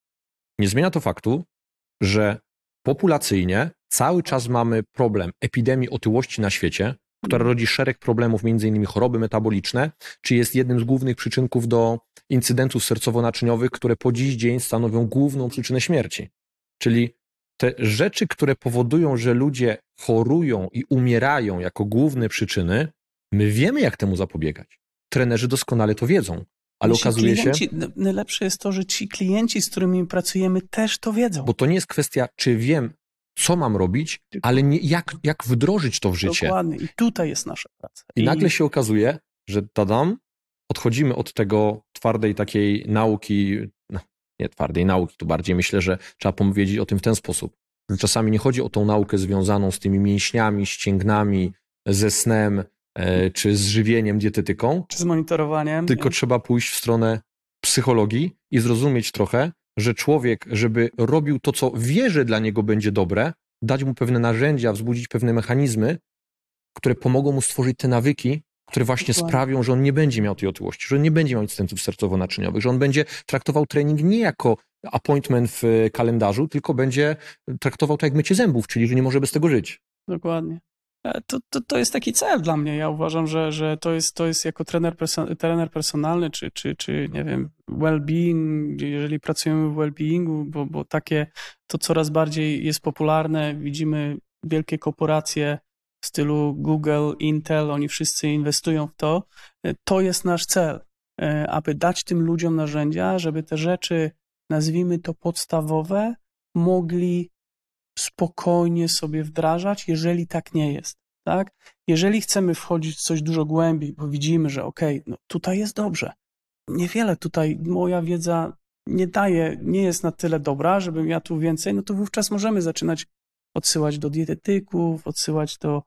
Nie zmienia to faktu, że populacyjnie cały czas mamy problem epidemii otyłości na świecie, która rodzi szereg problemów, między innymi choroby metaboliczne, czy jest jednym z głównych przyczynków do incydentów sercowo-naczyniowych, które po dziś dzień stanowią główną przyczynę śmierci. Czyli te rzeczy, które powodują, że ludzie chorują i umierają jako główne przyczyny, my wiemy, jak temu zapobiegać. Trenerzy doskonale to wiedzą, ale Ci okazuje klienci, się... Najlepsze jest to, że ci klienci, z którymi pracujemy, też to wiedzą. Bo to nie jest kwestia, czy wiem, co mam robić, ale nie, jak, jak wdrożyć to w życie. Dokładnie. I tutaj jest nasza praca. I, I nagle się okazuje, że tadam, odchodzimy od tego twardej takiej nauki, no, nie twardej nauki, tu bardziej myślę, że trzeba powiedzieć o tym w ten sposób. Że czasami nie chodzi o tą naukę związaną z tymi mięśniami, ścięgnami, ze snem, e, czy z żywieniem, dietetyką. Czy z monitorowaniem. Tylko nie? Trzeba pójść w stronę psychologii i zrozumieć trochę, że człowiek, żeby robił to, co wie, że dla niego będzie dobre, dać mu pewne narzędzia, wzbudzić pewne mechanizmy, które pomogą mu stworzyć te nawyki, które właśnie Dokładnie. sprawią, że on nie będzie miał tej otyłości, że on nie będzie miał incydentów sercowo-naczyniowych, że on będzie traktował trening nie jako appointment w kalendarzu, tylko będzie traktował to jak mycie zębów, czyli że nie może bez tego żyć. Dokładnie. To, to, to jest taki cel dla mnie. Ja uważam, że, że to, jest, to jest jako trener, perso- trener personalny, czy, czy, czy nie wiem, well-being, jeżeli pracujemy w well-beingu, bo, bo takie to coraz bardziej jest popularne. Widzimy wielkie korporacje w stylu Google, Intel, oni wszyscy inwestują w to. To jest nasz cel, aby dać tym ludziom narzędzia, żeby te rzeczy, nazwijmy to podstawowe, mogli spokojnie sobie wdrażać, jeżeli tak nie jest, tak? Jeżeli chcemy wchodzić w coś dużo głębiej, bo widzimy, że okej, okay, no tutaj jest dobrze, niewiele tutaj moja wiedza nie daje, nie jest na tyle dobra, żebym ja tu więcej, no to wówczas możemy zaczynać odsyłać do dietetyków, odsyłać do,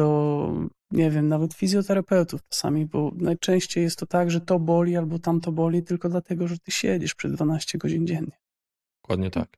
do nie wiem, nawet fizjoterapeutów czasami, bo najczęściej jest to tak, że to boli albo tamto boli tylko dlatego, że ty siedzisz przez dwanaście godzin dziennie. Dokładnie tak.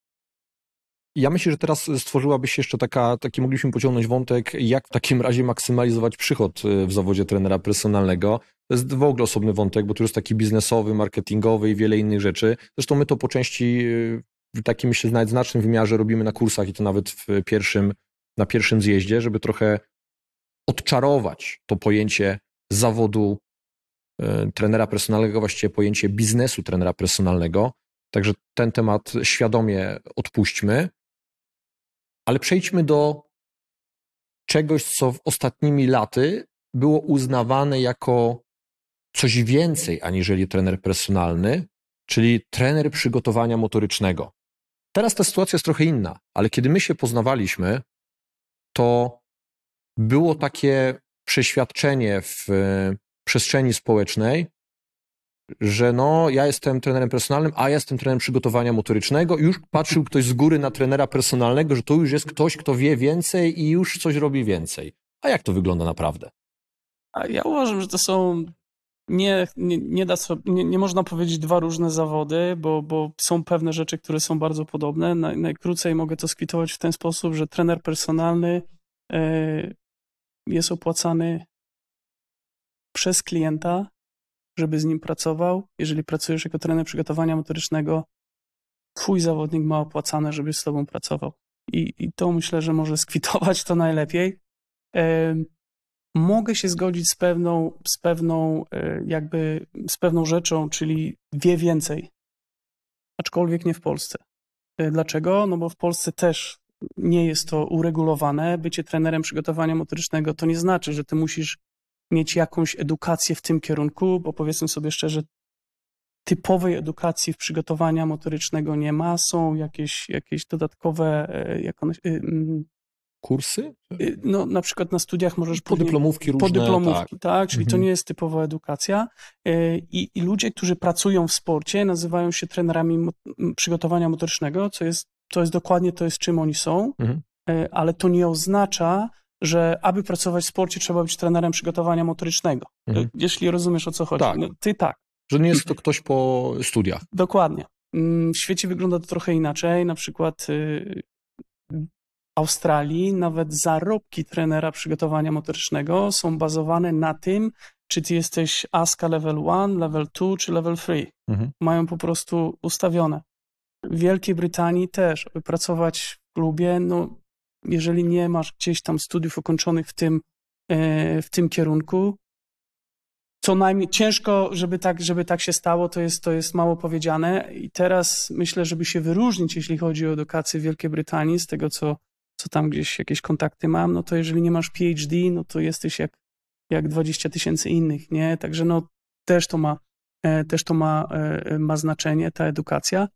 Ja myślę, że teraz stworzyłaby się jeszcze taka, taki mogliśmy pociągnąć wątek, jak w takim razie maksymalizować przychód w zawodzie trenera personalnego. To jest w ogóle osobny wątek, bo tu jest taki biznesowy, marketingowy i wiele innych rzeczy. Zresztą my to po części w takim, myślę, nawet znacznym wymiarze robimy na kursach i to nawet w pierwszym, na pierwszym zjeździe, żeby trochę odczarować to pojęcie zawodu trenera personalnego, właściwie pojęcie biznesu trenera personalnego. Także ten temat świadomie odpuśćmy. Ale przejdźmy do czegoś, co w ostatnimi laty było uznawane jako coś więcej aniżeli trener personalny, czyli trener przygotowania motorycznego. Teraz ta sytuacja jest trochę inna, ale kiedy my się poznawaliśmy, to było takie przeświadczenie w przestrzeni społecznej, że no, ja jestem trenerem personalnym, a ja jestem trenerem przygotowania motorycznego i już patrzył ktoś z góry na trenera personalnego, że to już jest ktoś, kto wie więcej i już coś robi więcej. A jak to wygląda naprawdę? A ja uważam, że to są nie, nie, nie, da sobie, nie, nie można powiedzieć dwa różne zawody, bo, bo są pewne rzeczy, które są bardzo podobne. Naj, najkrócej mogę to skwitować w ten sposób, że trener personalny y, jest opłacany przez klienta, żeby z nim pracował. Jeżeli pracujesz jako trener przygotowania motorycznego, twój zawodnik ma opłacane, żeby z tobą pracował. I, i to myślę, że może skwitować to najlepiej. E, mogę się zgodzić z pewną, z pewną e, jakby, z pewną rzeczą, czyli wie więcej. Aczkolwiek nie w Polsce. E, dlaczego? No bo w Polsce też nie jest to uregulowane. Bycie trenerem przygotowania motorycznego to nie znaczy, że ty musisz mieć jakąś edukację w tym kierunku, bo powiedzmy sobie szczerze, typowej edukacji w przygotowania motorycznego nie ma. Są jakieś, jakieś dodatkowe, jak one, kursy? No, na przykład na studiach możesz podyplomówki różne. Podyplomówki, tak, tak czyli mhm. to nie jest typowa edukacja. I, I ludzie, którzy pracują w sporcie, nazywają się trenerami mo przygotowania motorycznego, co jest, to jest dokładnie to, jest czym oni są, mhm. ale to nie oznacza, że aby pracować w sporcie, trzeba być trenerem przygotowania motorycznego. Mhm. Jeśli rozumiesz, o co chodzi. Tak. No, ty tak. Że nie jest to ktoś po studiach. Dokładnie. W świecie wygląda to trochę inaczej. Na przykład w Australii nawet zarobki trenera przygotowania motorycznego są bazowane na tym, czy ty jesteś A S C A level jeden, level dwa czy level trzy. Mhm. Mają po prostu ustawione. W Wielkiej Brytanii też, aby pracować w klubie, no jeżeli nie masz gdzieś tam studiów ukończonych w tym, w tym kierunku, co najmniej ciężko, żeby tak, żeby tak się stało, to jest, to jest mało powiedziane. I teraz myślę, żeby się wyróżnić, jeśli chodzi o edukację w Wielkiej Brytanii, z tego, co, co tam gdzieś jakieś kontakty mam, no to jeżeli nie masz P H D, no to jesteś jak, jak dwadzieścia tysięcy innych, nie? Także no też to ma, też to ma, ma znaczenie, ta edukacja.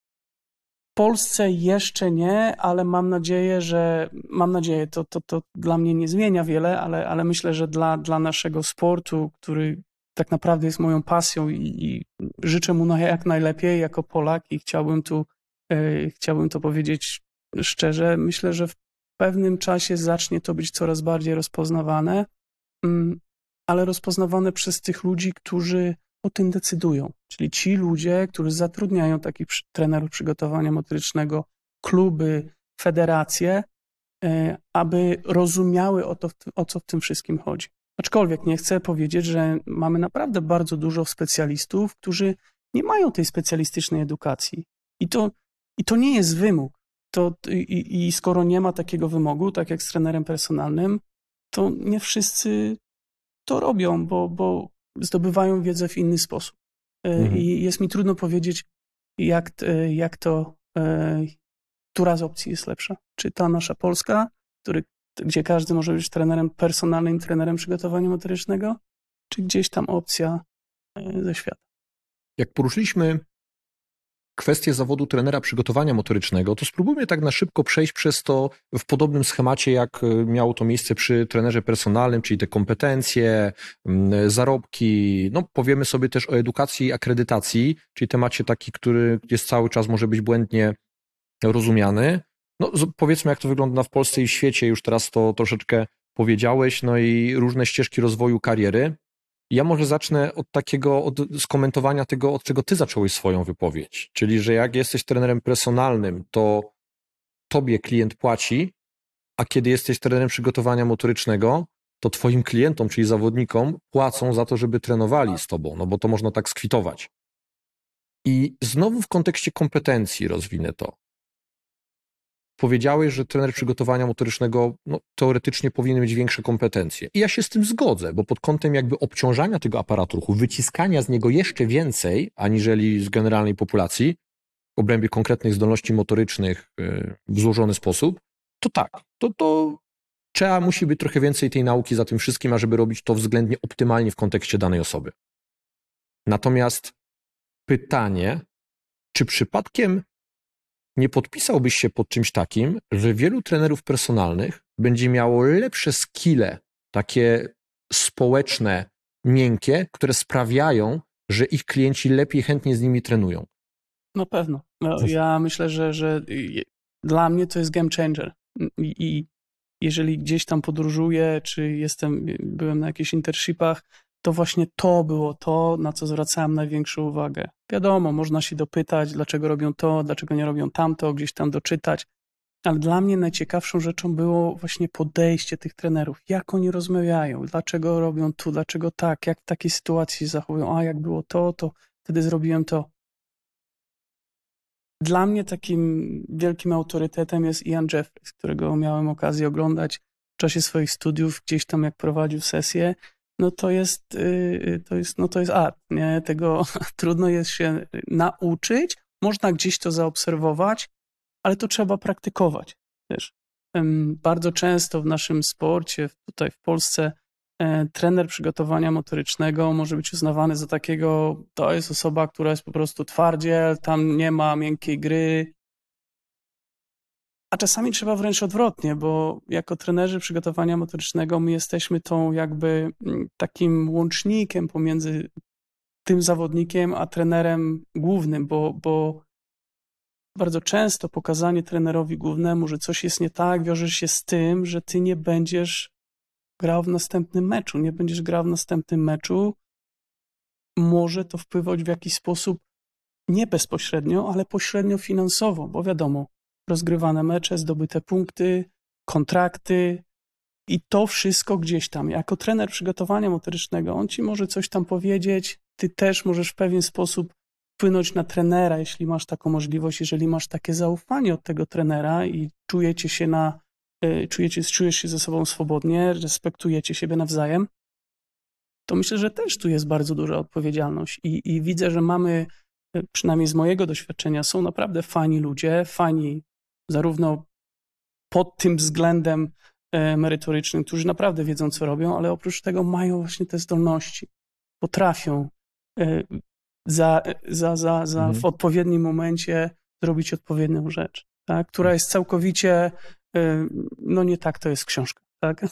W Polsce jeszcze nie, ale mam nadzieję, że mam nadzieję, to, to, to dla mnie nie zmienia wiele, ale, ale myślę, że dla, dla naszego sportu, który tak naprawdę jest moją pasją i, i życzę mu jak najlepiej jako Polak i chciałbym tu, e, chciałbym to powiedzieć szczerze, myślę, że w pewnym czasie zacznie to być coraz bardziej rozpoznawane, mm, ale rozpoznawane przez tych ludzi, którzy o tym decydują, czyli ci ludzie, którzy zatrudniają takich trenerów przygotowania motorycznego, kluby, federacje, aby rozumiały o to, o co w tym wszystkim chodzi. Aczkolwiek nie chcę powiedzieć, że mamy naprawdę bardzo dużo specjalistów, którzy nie mają tej specjalistycznej edukacji. I to, i to nie jest wymóg. To, i, I skoro nie ma takiego wymogu, tak jak z trenerem personalnym, to nie wszyscy to robią, bo, bo zdobywają wiedzę w inny sposób. Mhm. I jest mi trudno powiedzieć, jak, jak to, która z opcji jest lepsza. Czy ta nasza polska, który, gdzie każdy może być trenerem personalnym, trenerem przygotowania motorycznego, czy gdzieś tam opcja ze świata. Jak poruszyliśmy kwestię zawodu trenera przygotowania motorycznego, to spróbujmy tak na szybko przejść przez to w podobnym schemacie, jak miało to miejsce przy trenerze personalnym, czyli te kompetencje, zarobki, no powiemy sobie też o edukacji i akredytacji, czyli temacie taki, który jest cały czas, może być błędnie rozumiany. No powiedzmy, jak to wygląda w Polsce i w świecie, już teraz to troszeczkę powiedziałeś, no i różne ścieżki rozwoju kariery. Ja może zacznę od takiego, od skomentowania tego, od czego ty zacząłeś swoją wypowiedź, czyli że jak jesteś trenerem personalnym, to tobie klient płaci, a kiedy jesteś trenerem przygotowania motorycznego, to twoim klientom, czyli zawodnikom, płacą za to, żeby trenowali z tobą, no bo to można tak skwitować. I znowu w kontekście kompetencji rozwinę to. Powiedziałeś, że trener przygotowania motorycznego no, teoretycznie powinien mieć większe kompetencje. I ja się z tym zgodzę, bo pod kątem jakby obciążania tego aparatu ruchu, wyciskania z niego jeszcze więcej, aniżeli z generalnej populacji, w obrębie konkretnych zdolności motorycznych w złożony sposób, to tak, to, to trzeba, musi być trochę więcej tej nauki za tym wszystkim, ażeby robić to względnie optymalnie w kontekście danej osoby. Natomiast pytanie, czy przypadkiem nie podpisałbyś się pod czymś takim, że wielu trenerów personalnych będzie miało lepsze skille, takie społeczne, miękkie, które sprawiają, że ich klienci lepiej, chętnie z nimi trenują? Na pewno. No, ja myślę, że, że dla mnie to jest game changer. I, I jeżeli gdzieś tam podróżuję, czy jestem, byłem na jakichś internshipach, to właśnie to było to, na co zwracałem największą uwagę. Wiadomo, można się dopytać, dlaczego robią to, dlaczego nie robią tamto, gdzieś tam doczytać, ale dla mnie najciekawszą rzeczą było właśnie podejście tych trenerów, jak oni rozmawiają, dlaczego robią tu, dlaczego tak, jak w takiej sytuacji się zachowują, a jak było to, to wtedy zrobiłem to. Dla mnie takim wielkim autorytetem jest Ian Jeffries, którego miałem okazję oglądać w czasie swoich studiów, gdzieś tam jak prowadził sesję. No to jest, to jest, no to jest art, nie? Tego trudno jest się nauczyć, można gdzieś to zaobserwować, ale to trzeba praktykować też. Bardzo często w naszym sporcie, tutaj w Polsce, trener przygotowania motorycznego może być uznawany za takiego, to jest osoba, która jest po prostu twardziel, tam nie ma miękkiej gry. A czasami trzeba wręcz odwrotnie, bo jako trenerzy przygotowania motorycznego my jesteśmy tą jakby takim łącznikiem pomiędzy tym zawodnikiem a trenerem głównym, bo, bo bardzo często pokazanie trenerowi głównemu, że coś jest nie tak, wiąże się z tym, że ty nie będziesz grał w następnym meczu, nie będziesz grał w następnym meczu, może to wpływać w jakiś sposób nie bezpośrednio, ale pośrednio finansowo, bo wiadomo, rozgrywane mecze, zdobyte punkty, kontrakty i to wszystko gdzieś tam. Jako trener przygotowania motorycznego, on ci może coś tam powiedzieć, ty też możesz w pewien sposób wpłynąć na trenera, jeśli masz taką możliwość, jeżeli masz takie zaufanie od tego trenera i czujecie się na, czujecie, czujesz się ze sobą swobodnie, respektujecie siebie nawzajem, to myślę, że też tu jest bardzo duża odpowiedzialność i, i widzę, że mamy, przynajmniej z mojego doświadczenia, są naprawdę fajni ludzie, fajni zarówno pod tym względem merytorycznym, którzy naprawdę wiedzą, co robią, ale oprócz tego mają właśnie te zdolności, potrafią za, za, za, za mhm. w odpowiednim momencie zrobić odpowiednią rzecz, tak? Która jest całkowicie, no nie tak to jest książka, tak?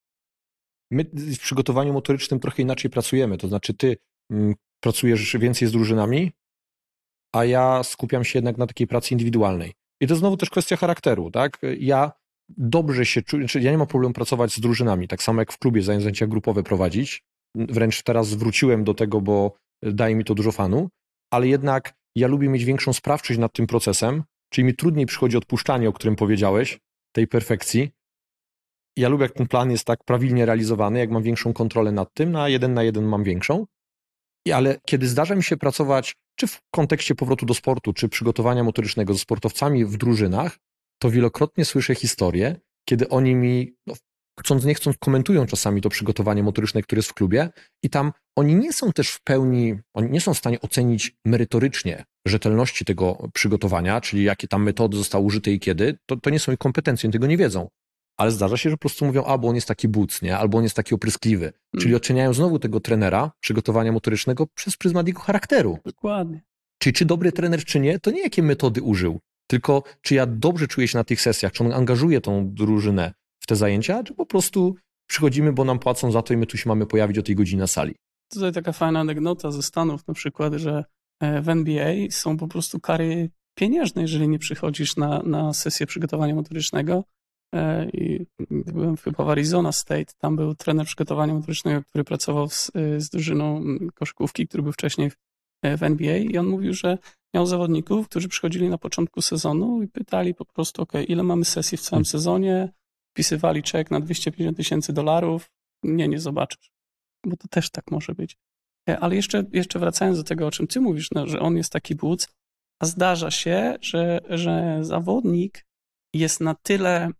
My w przygotowaniu motorycznym trochę inaczej pracujemy, to znaczy ty mm, pracujesz więcej z drużynami, a ja skupiam się jednak na takiej pracy indywidualnej. I to znowu też kwestia charakteru, tak? Ja dobrze się czuję, znaczy ja nie mam problemu pracować z drużynami, tak samo jak w klubie zajęcia grupowe prowadzić. Wręcz teraz wróciłem do tego, bo daje mi to dużo fanu, ale jednak ja lubię mieć większą sprawczość nad tym procesem, czyli mi trudniej przychodzi odpuszczanie, o którym powiedziałeś, tej perfekcji. Ja lubię, jak ten plan jest tak prawidłnie realizowany, jak mam większą kontrolę nad tym, na jeden na jeden mam większą. I ale kiedy zdarza mi się pracować, czy w kontekście powrotu do sportu, czy przygotowania motorycznego ze sportowcami w drużynach, to wielokrotnie słyszę historie, kiedy oni mi, no, chcąc nie chcąc, komentują czasami to przygotowanie motoryczne, które jest w klubie i tam oni nie są też w pełni, oni nie są w stanie ocenić merytorycznie rzetelności tego przygotowania, czyli jakie tam metody zostały użyte i kiedy, to, to nie są ich kompetencje, oni tego nie wiedzą. Ale zdarza się, że po prostu mówią, albo on jest taki buc, nie? Albo on jest taki opryskliwy. Hmm. Czyli oceniają znowu tego trenera przygotowania motorycznego przez pryzmat jego charakteru. Dokładnie. Czyli czy dobry trener, czy nie, to nie jakie metody użył, tylko czy ja dobrze czuję się na tych sesjach, czy on angażuje tą drużynę w te zajęcia, czy po prostu przychodzimy, bo nam płacą za to i my tu się mamy pojawić o tej godzinie na sali. Tutaj taka fajna anegdota ze Stanów na przykład, że w N B A są po prostu kary pieniężne, jeżeli nie przychodzisz na, na sesję przygotowania motorycznego. I byłem chyba w Arizona State, tam był trener przygotowania motorycznego, który pracował z, z drużyną koszykówki, który był wcześniej w, w N B A i on mówił, że miał zawodników, którzy przychodzili na początku sezonu i pytali po prostu, ok, ile mamy sesji w całym sezonie, wpisywali czek na dwieście pięćdziesiąt tysięcy dolarów, nie, nie zobaczysz, bo to też tak może być. Ale jeszcze, jeszcze wracając do tego, o czym ty mówisz, no, że on jest taki buc, a zdarza się, że, że zawodnik jest na tyle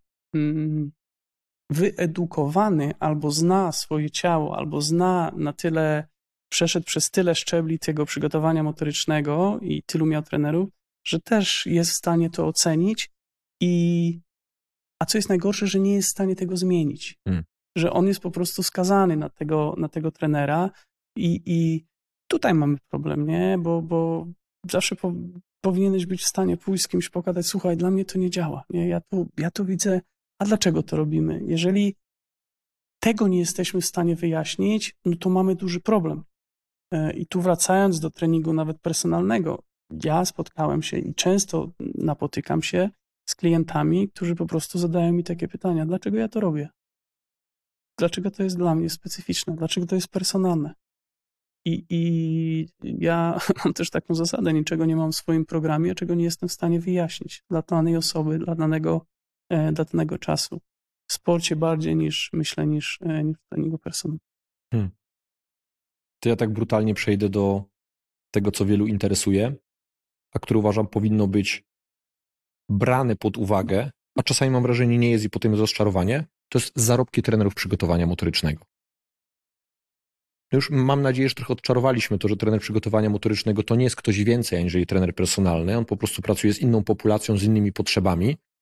wyedukowany, albo zna swoje ciało, albo zna na tyle, przeszedł przez tyle szczebli tego przygotowania motorycznego i tylu miał trenerów, że też jest w stanie to ocenić i a co jest najgorsze, że nie jest w stanie tego zmienić. Hmm. Że on jest po prostu skazany na tego, na tego trenera i, i tutaj mamy problem, nie? Bo, bo zawsze po, powinieneś być w stanie pójść z kimś, pokazać, słuchaj, dla mnie to nie działa, nie? Ja tu, ja tu widzę, a dlaczego to robimy? Jeżeli tego nie jesteśmy w stanie wyjaśnić, no to mamy duży problem. I tu wracając do treningu nawet personalnego, ja spotkałem się i często napotykam się z klientami, którzy po prostu zadają mi takie pytania, dlaczego ja to robię? Dlaczego to jest dla mnie specyficzne? Dlaczego to jest personalne? I, i ja mam też taką zasadę, niczego nie mam w swoim programie, czego nie jestem w stanie wyjaśnić dla danej osoby, dla danego, dla danego czasu. W sporcie bardziej niż, myślę, niż, niż w treningu personalnym. Hmm. To ja tak brutalnie przejdę do tego, co wielu interesuje, a które uważam powinno być brane pod uwagę, a czasami mam wrażenie nie jest i potem jest rozczarowanie, to jest zarobki trenerów przygotowania motorycznego. Już mam nadzieję, że trochę odczarowaliśmy to, że trener przygotowania motorycznego to nie jest ktoś więcej aniżeli trener personalny, on po prostu pracuje z inną populacją, z innymi potrzebami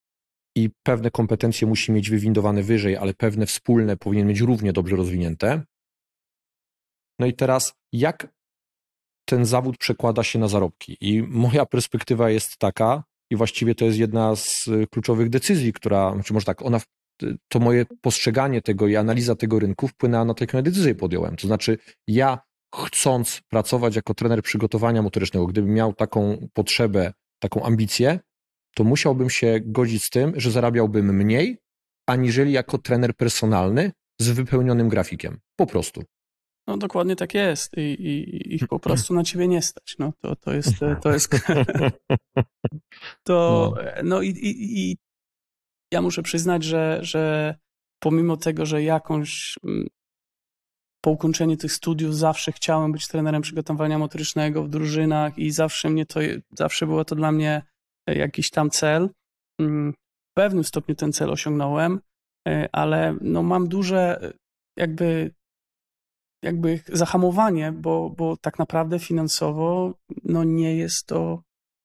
i pewne kompetencje musi mieć wywindowane wyżej, ale pewne wspólne powinien mieć równie dobrze rozwinięte. No i teraz jak ten zawód przekłada się na zarobki? I moja perspektywa jest taka, i właściwie to jest jedna z kluczowych decyzji, która, czy może tak, ona, to moje postrzeganie tego i analiza tego rynku wpłynęła na to, jaką decyzję podjąłem. To znaczy ja chcąc pracować jako trener przygotowania motorycznego, gdybym miał taką potrzebę, taką ambicję, to musiałbym się godzić z tym, że zarabiałbym mniej, aniżeli jako trener personalny z wypełnionym grafikiem. Po prostu. No dokładnie tak jest i, i ich po prostu na ciebie nie stać. No to, to jest, to jest, to, no i, i, i ja muszę przyznać, że, że pomimo tego, że jakąś po ukończeniu tych studiów zawsze chciałem być trenerem przygotowania motorycznego w drużynach i zawsze mnie to, zawsze było to dla mnie jakiś tam cel. W pewnym stopniu ten cel osiągnąłem, ale no mam duże jakby jakby zahamowanie, bo, bo tak naprawdę finansowo no nie jest to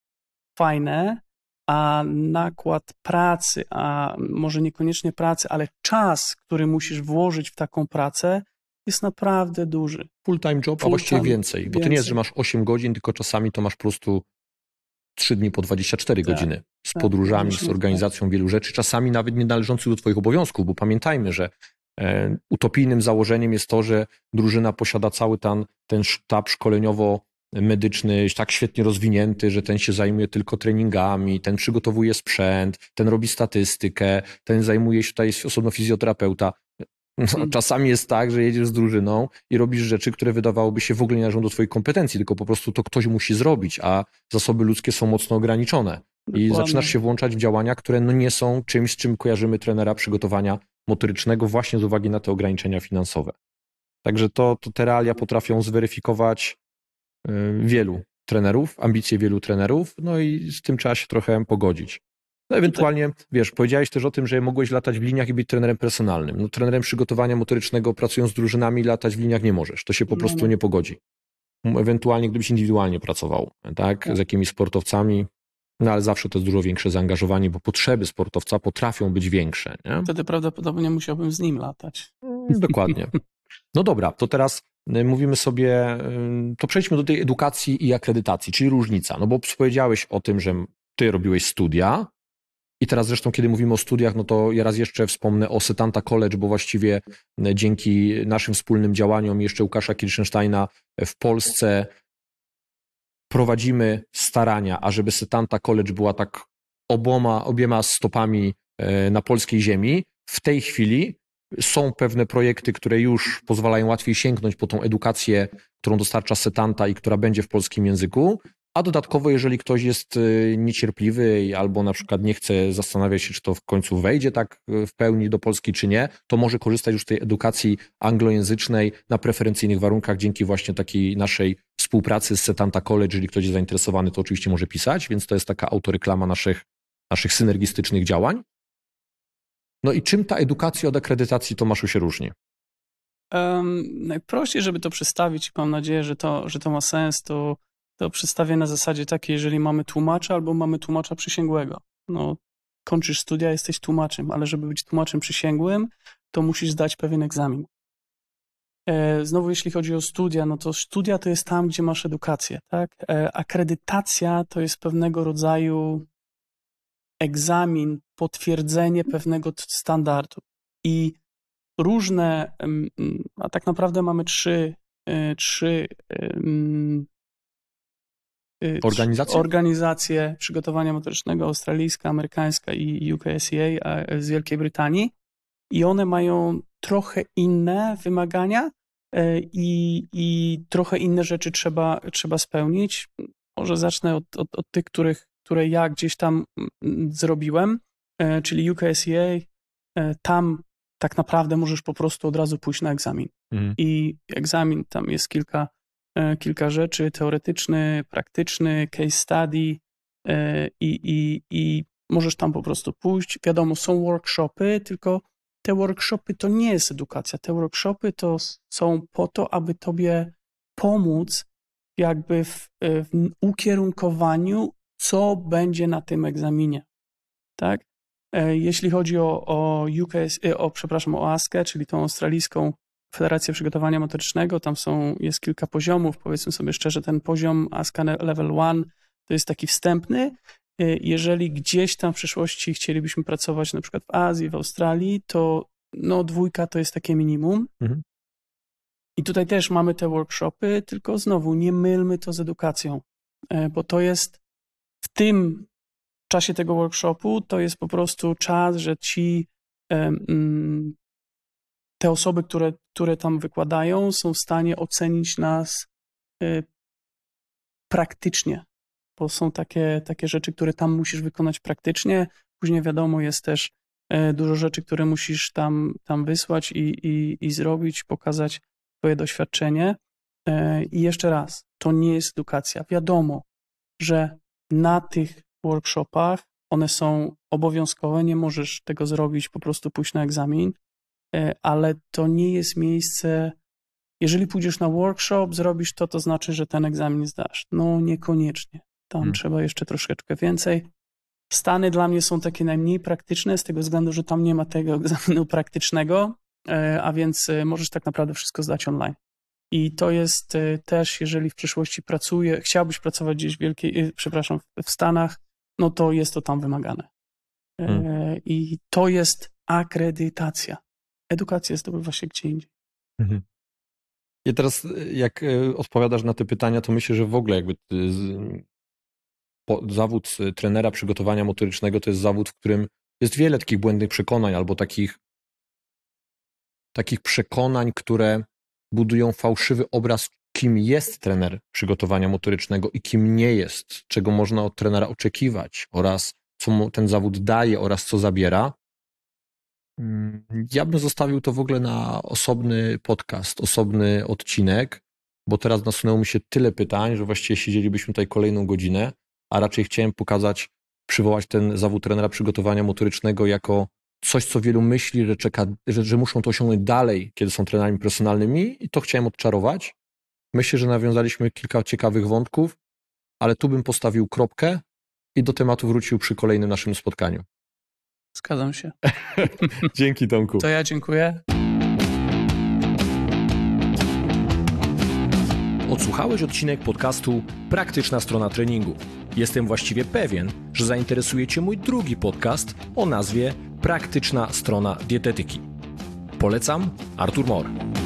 fajne, a nakład pracy, a może niekoniecznie pracy, ale czas, który musisz włożyć w taką pracę, jest naprawdę duży. Full-time job, Full a właściwie time, więcej, bo więcej. to nie jest, że masz osiem godzin, tylko czasami to masz po prostu trzy dni po dwadzieścia cztery tak, godziny z tak, podróżami, z organizacją wielu rzeczy, czasami nawet nie należących do twoich obowiązków, bo pamiętajmy, że e, utopijnym założeniem jest to, że drużyna posiada cały ten, ten sztab szkoleniowo-medyczny tak świetnie rozwinięty, że ten się zajmuje tylko treningami, ten przygotowuje sprzęt, ten robi statystykę, ten zajmuje się, tutaj jest osobno fizjoterapeuta. No, czasami jest tak, że jedziesz z drużyną i robisz rzeczy, które wydawałoby się w ogóle nie należą do twoich kompetencji, tylko po prostu to ktoś musi zrobić, a zasoby ludzkie są mocno ograniczone. I Dokładnie. zaczynasz się włączać w działania, które no nie są czymś, z czym kojarzymy trenera przygotowania motorycznego właśnie z uwagi na te ograniczenia finansowe. Także to, to te realia potrafią zweryfikować y, wielu trenerów, ambicje wielu trenerów, no i z tym trzeba się trochę pogodzić. No ewentualnie, wiesz, powiedziałeś też o tym, że mogłeś latać w liniach i być trenerem personalnym. No trenerem przygotowania motorycznego pracując z drużynami latać w liniach nie możesz. To się po No, prostu no. nie pogodzi. Ewentualnie gdybyś indywidualnie pracował, tak, Tak. z jakimiś sportowcami, no ale zawsze to jest dużo większe zaangażowanie, bo potrzeby sportowca potrafią być większe, nie? Wtedy prawdopodobnie musiałbym z nim latać. Dokładnie. No dobra, to teraz mówimy sobie, to przejdźmy do tej edukacji i akredytacji, czyli różnica. No bo powiedziałeś o tym, że ty robiłeś studia i teraz zresztą, kiedy mówimy o studiach, no to ja raz jeszcze wspomnę o Setanta College, bo właściwie dzięki naszym wspólnym działaniom jeszcze Łukasza Kirchensteina w Polsce prowadzimy starania, ażeby Setanta College była tak oboma, obiema stopami na polskiej ziemi. W tej chwili są pewne projekty, które już pozwalają łatwiej sięgnąć po tą edukację, którą dostarcza Setanta i która będzie w polskim języku, a dodatkowo, jeżeli ktoś jest niecierpliwy albo na przykład nie chce zastanawiać się, czy to w końcu wejdzie tak w pełni do Polski, czy nie, to może korzystać już z tej edukacji anglojęzycznej na preferencyjnych warunkach dzięki właśnie takiej naszej współpracy z Setanta College. Jeżeli ktoś jest zainteresowany, to oczywiście może pisać, więc to jest taka autoreklama naszych, naszych synergistycznych działań. No i czym ta edukacja od akredytacji, Tomaszu, się różni? Um, najprościej, żeby to przedstawić, mam nadzieję, że to, że to ma sens, to, to przedstawię na zasadzie takiej, jeżeli mamy tłumacza albo mamy tłumacza przysięgłego. No, kończysz studia, jesteś tłumaczem, ale żeby być tłumaczem przysięgłym, to musisz zdać pewien egzamin. E, znowu, jeśli chodzi o studia, no to studia to jest tam, gdzie masz edukację, tak? E, akredytacja to jest pewnego rodzaju egzamin, potwierdzenie pewnego standardu. I różne, a tak naprawdę mamy trzy, trzy organizacje? organizacje przygotowania motorycznego, australijska, amerykańska i U K S E A z Wielkiej Brytanii i one mają trochę inne wymagania i, i trochę inne rzeczy trzeba, trzeba spełnić. Może zacznę od, od, od tych, których, które ja gdzieś tam zrobiłem, czyli U K S E A, tam tak naprawdę możesz po prostu od razu pójść na egzamin. Mhm. I egzamin, tam jest kilka, kilka rzeczy, teoretyczny, praktyczny, case study i, i, i możesz tam po prostu pójść. Wiadomo, są workshopy, tylko te workshopy to nie jest edukacja. Te workshopy to są po to, aby tobie pomóc jakby w, w ukierunkowaniu, co będzie na tym egzaminie. Tak? Jeśli chodzi o, o U K S, o, przepraszam, o ASCę, czyli tą australijską Federację Przygotowania Motorycznego, tam są, jest kilka poziomów, powiedzmy sobie szczerze, ten poziom ASCA Level jeden to jest taki wstępny. Jeżeli gdzieś tam w przyszłości chcielibyśmy pracować na przykład w Azji, w Australii, to no dwójka to jest takie minimum. Mhm. I tutaj też mamy te workshopy, tylko znowu nie mylmy to z edukacją, bo to jest w tym czasie tego workshopu, to jest po prostu czas, że ci um, te osoby, które, które tam wykładają, są w stanie ocenić nas y, praktycznie, bo są takie, takie rzeczy, które tam musisz wykonać praktycznie. Później wiadomo, jest też y, dużo rzeczy, które musisz tam, tam wysłać i, i, i zrobić, pokazać swoje doświadczenie. Y, I jeszcze raz, to nie jest edukacja. Wiadomo, że na tych workshopach one są obowiązkowe, nie możesz tego zrobić, po prostu pójść na egzamin, ale to nie jest miejsce, jeżeli pójdziesz na workshop, zrobisz to, to znaczy, że ten egzamin zdasz. No niekoniecznie. Tam hmm. trzeba jeszcze troszeczkę więcej. Stany dla mnie są takie najmniej praktyczne, z tego względu, że tam nie ma tego egzaminu praktycznego, a więc możesz tak naprawdę wszystko zdać online. I to jest też, jeżeli w przyszłości pracuję, chciałbyś pracować gdzieś w wielkiej, przepraszam, w Stanach, no to jest to tam wymagane. Hmm. I to jest akredytacja. Edukacja zdobywa się gdzie indziej. Mhm. I teraz jak odpowiadasz na te pytania, to myślę, że w ogóle jakby zawód trenera przygotowania motorycznego to jest zawód, w którym jest wiele takich błędnych przekonań albo takich, takich przekonań, które budują fałszywy obraz, kim jest trener przygotowania motorycznego i kim nie jest, czego można od trenera oczekiwać oraz co mu ten zawód daje oraz co zabiera. Ja bym zostawił to w ogóle na osobny podcast, osobny odcinek, bo teraz nasunęło mi się tyle pytań, że właściwie siedzielibyśmy tutaj kolejną godzinę, a raczej chciałem pokazać, przywołać ten zawód trenera przygotowania motorycznego jako coś, co wielu myśli, że, czeka, że, że muszą to osiągnąć dalej, kiedy są trenerami personalnymi i to chciałem odczarować. Myślę, że nawiązaliśmy kilka ciekawych wątków, ale tu bym postawił kropkę i do tematu wrócił przy kolejnym naszym spotkaniu. Zgadzam się. Dzięki, Tomku. To ja dziękuję. Odsłuchałeś odcinek podcastu Praktyczna strona treningu. Jestem właściwie pewien, że zainteresuje Cię mój drugi podcast o nazwie Praktyczna strona dietetyki. Polecam, Artur Mor.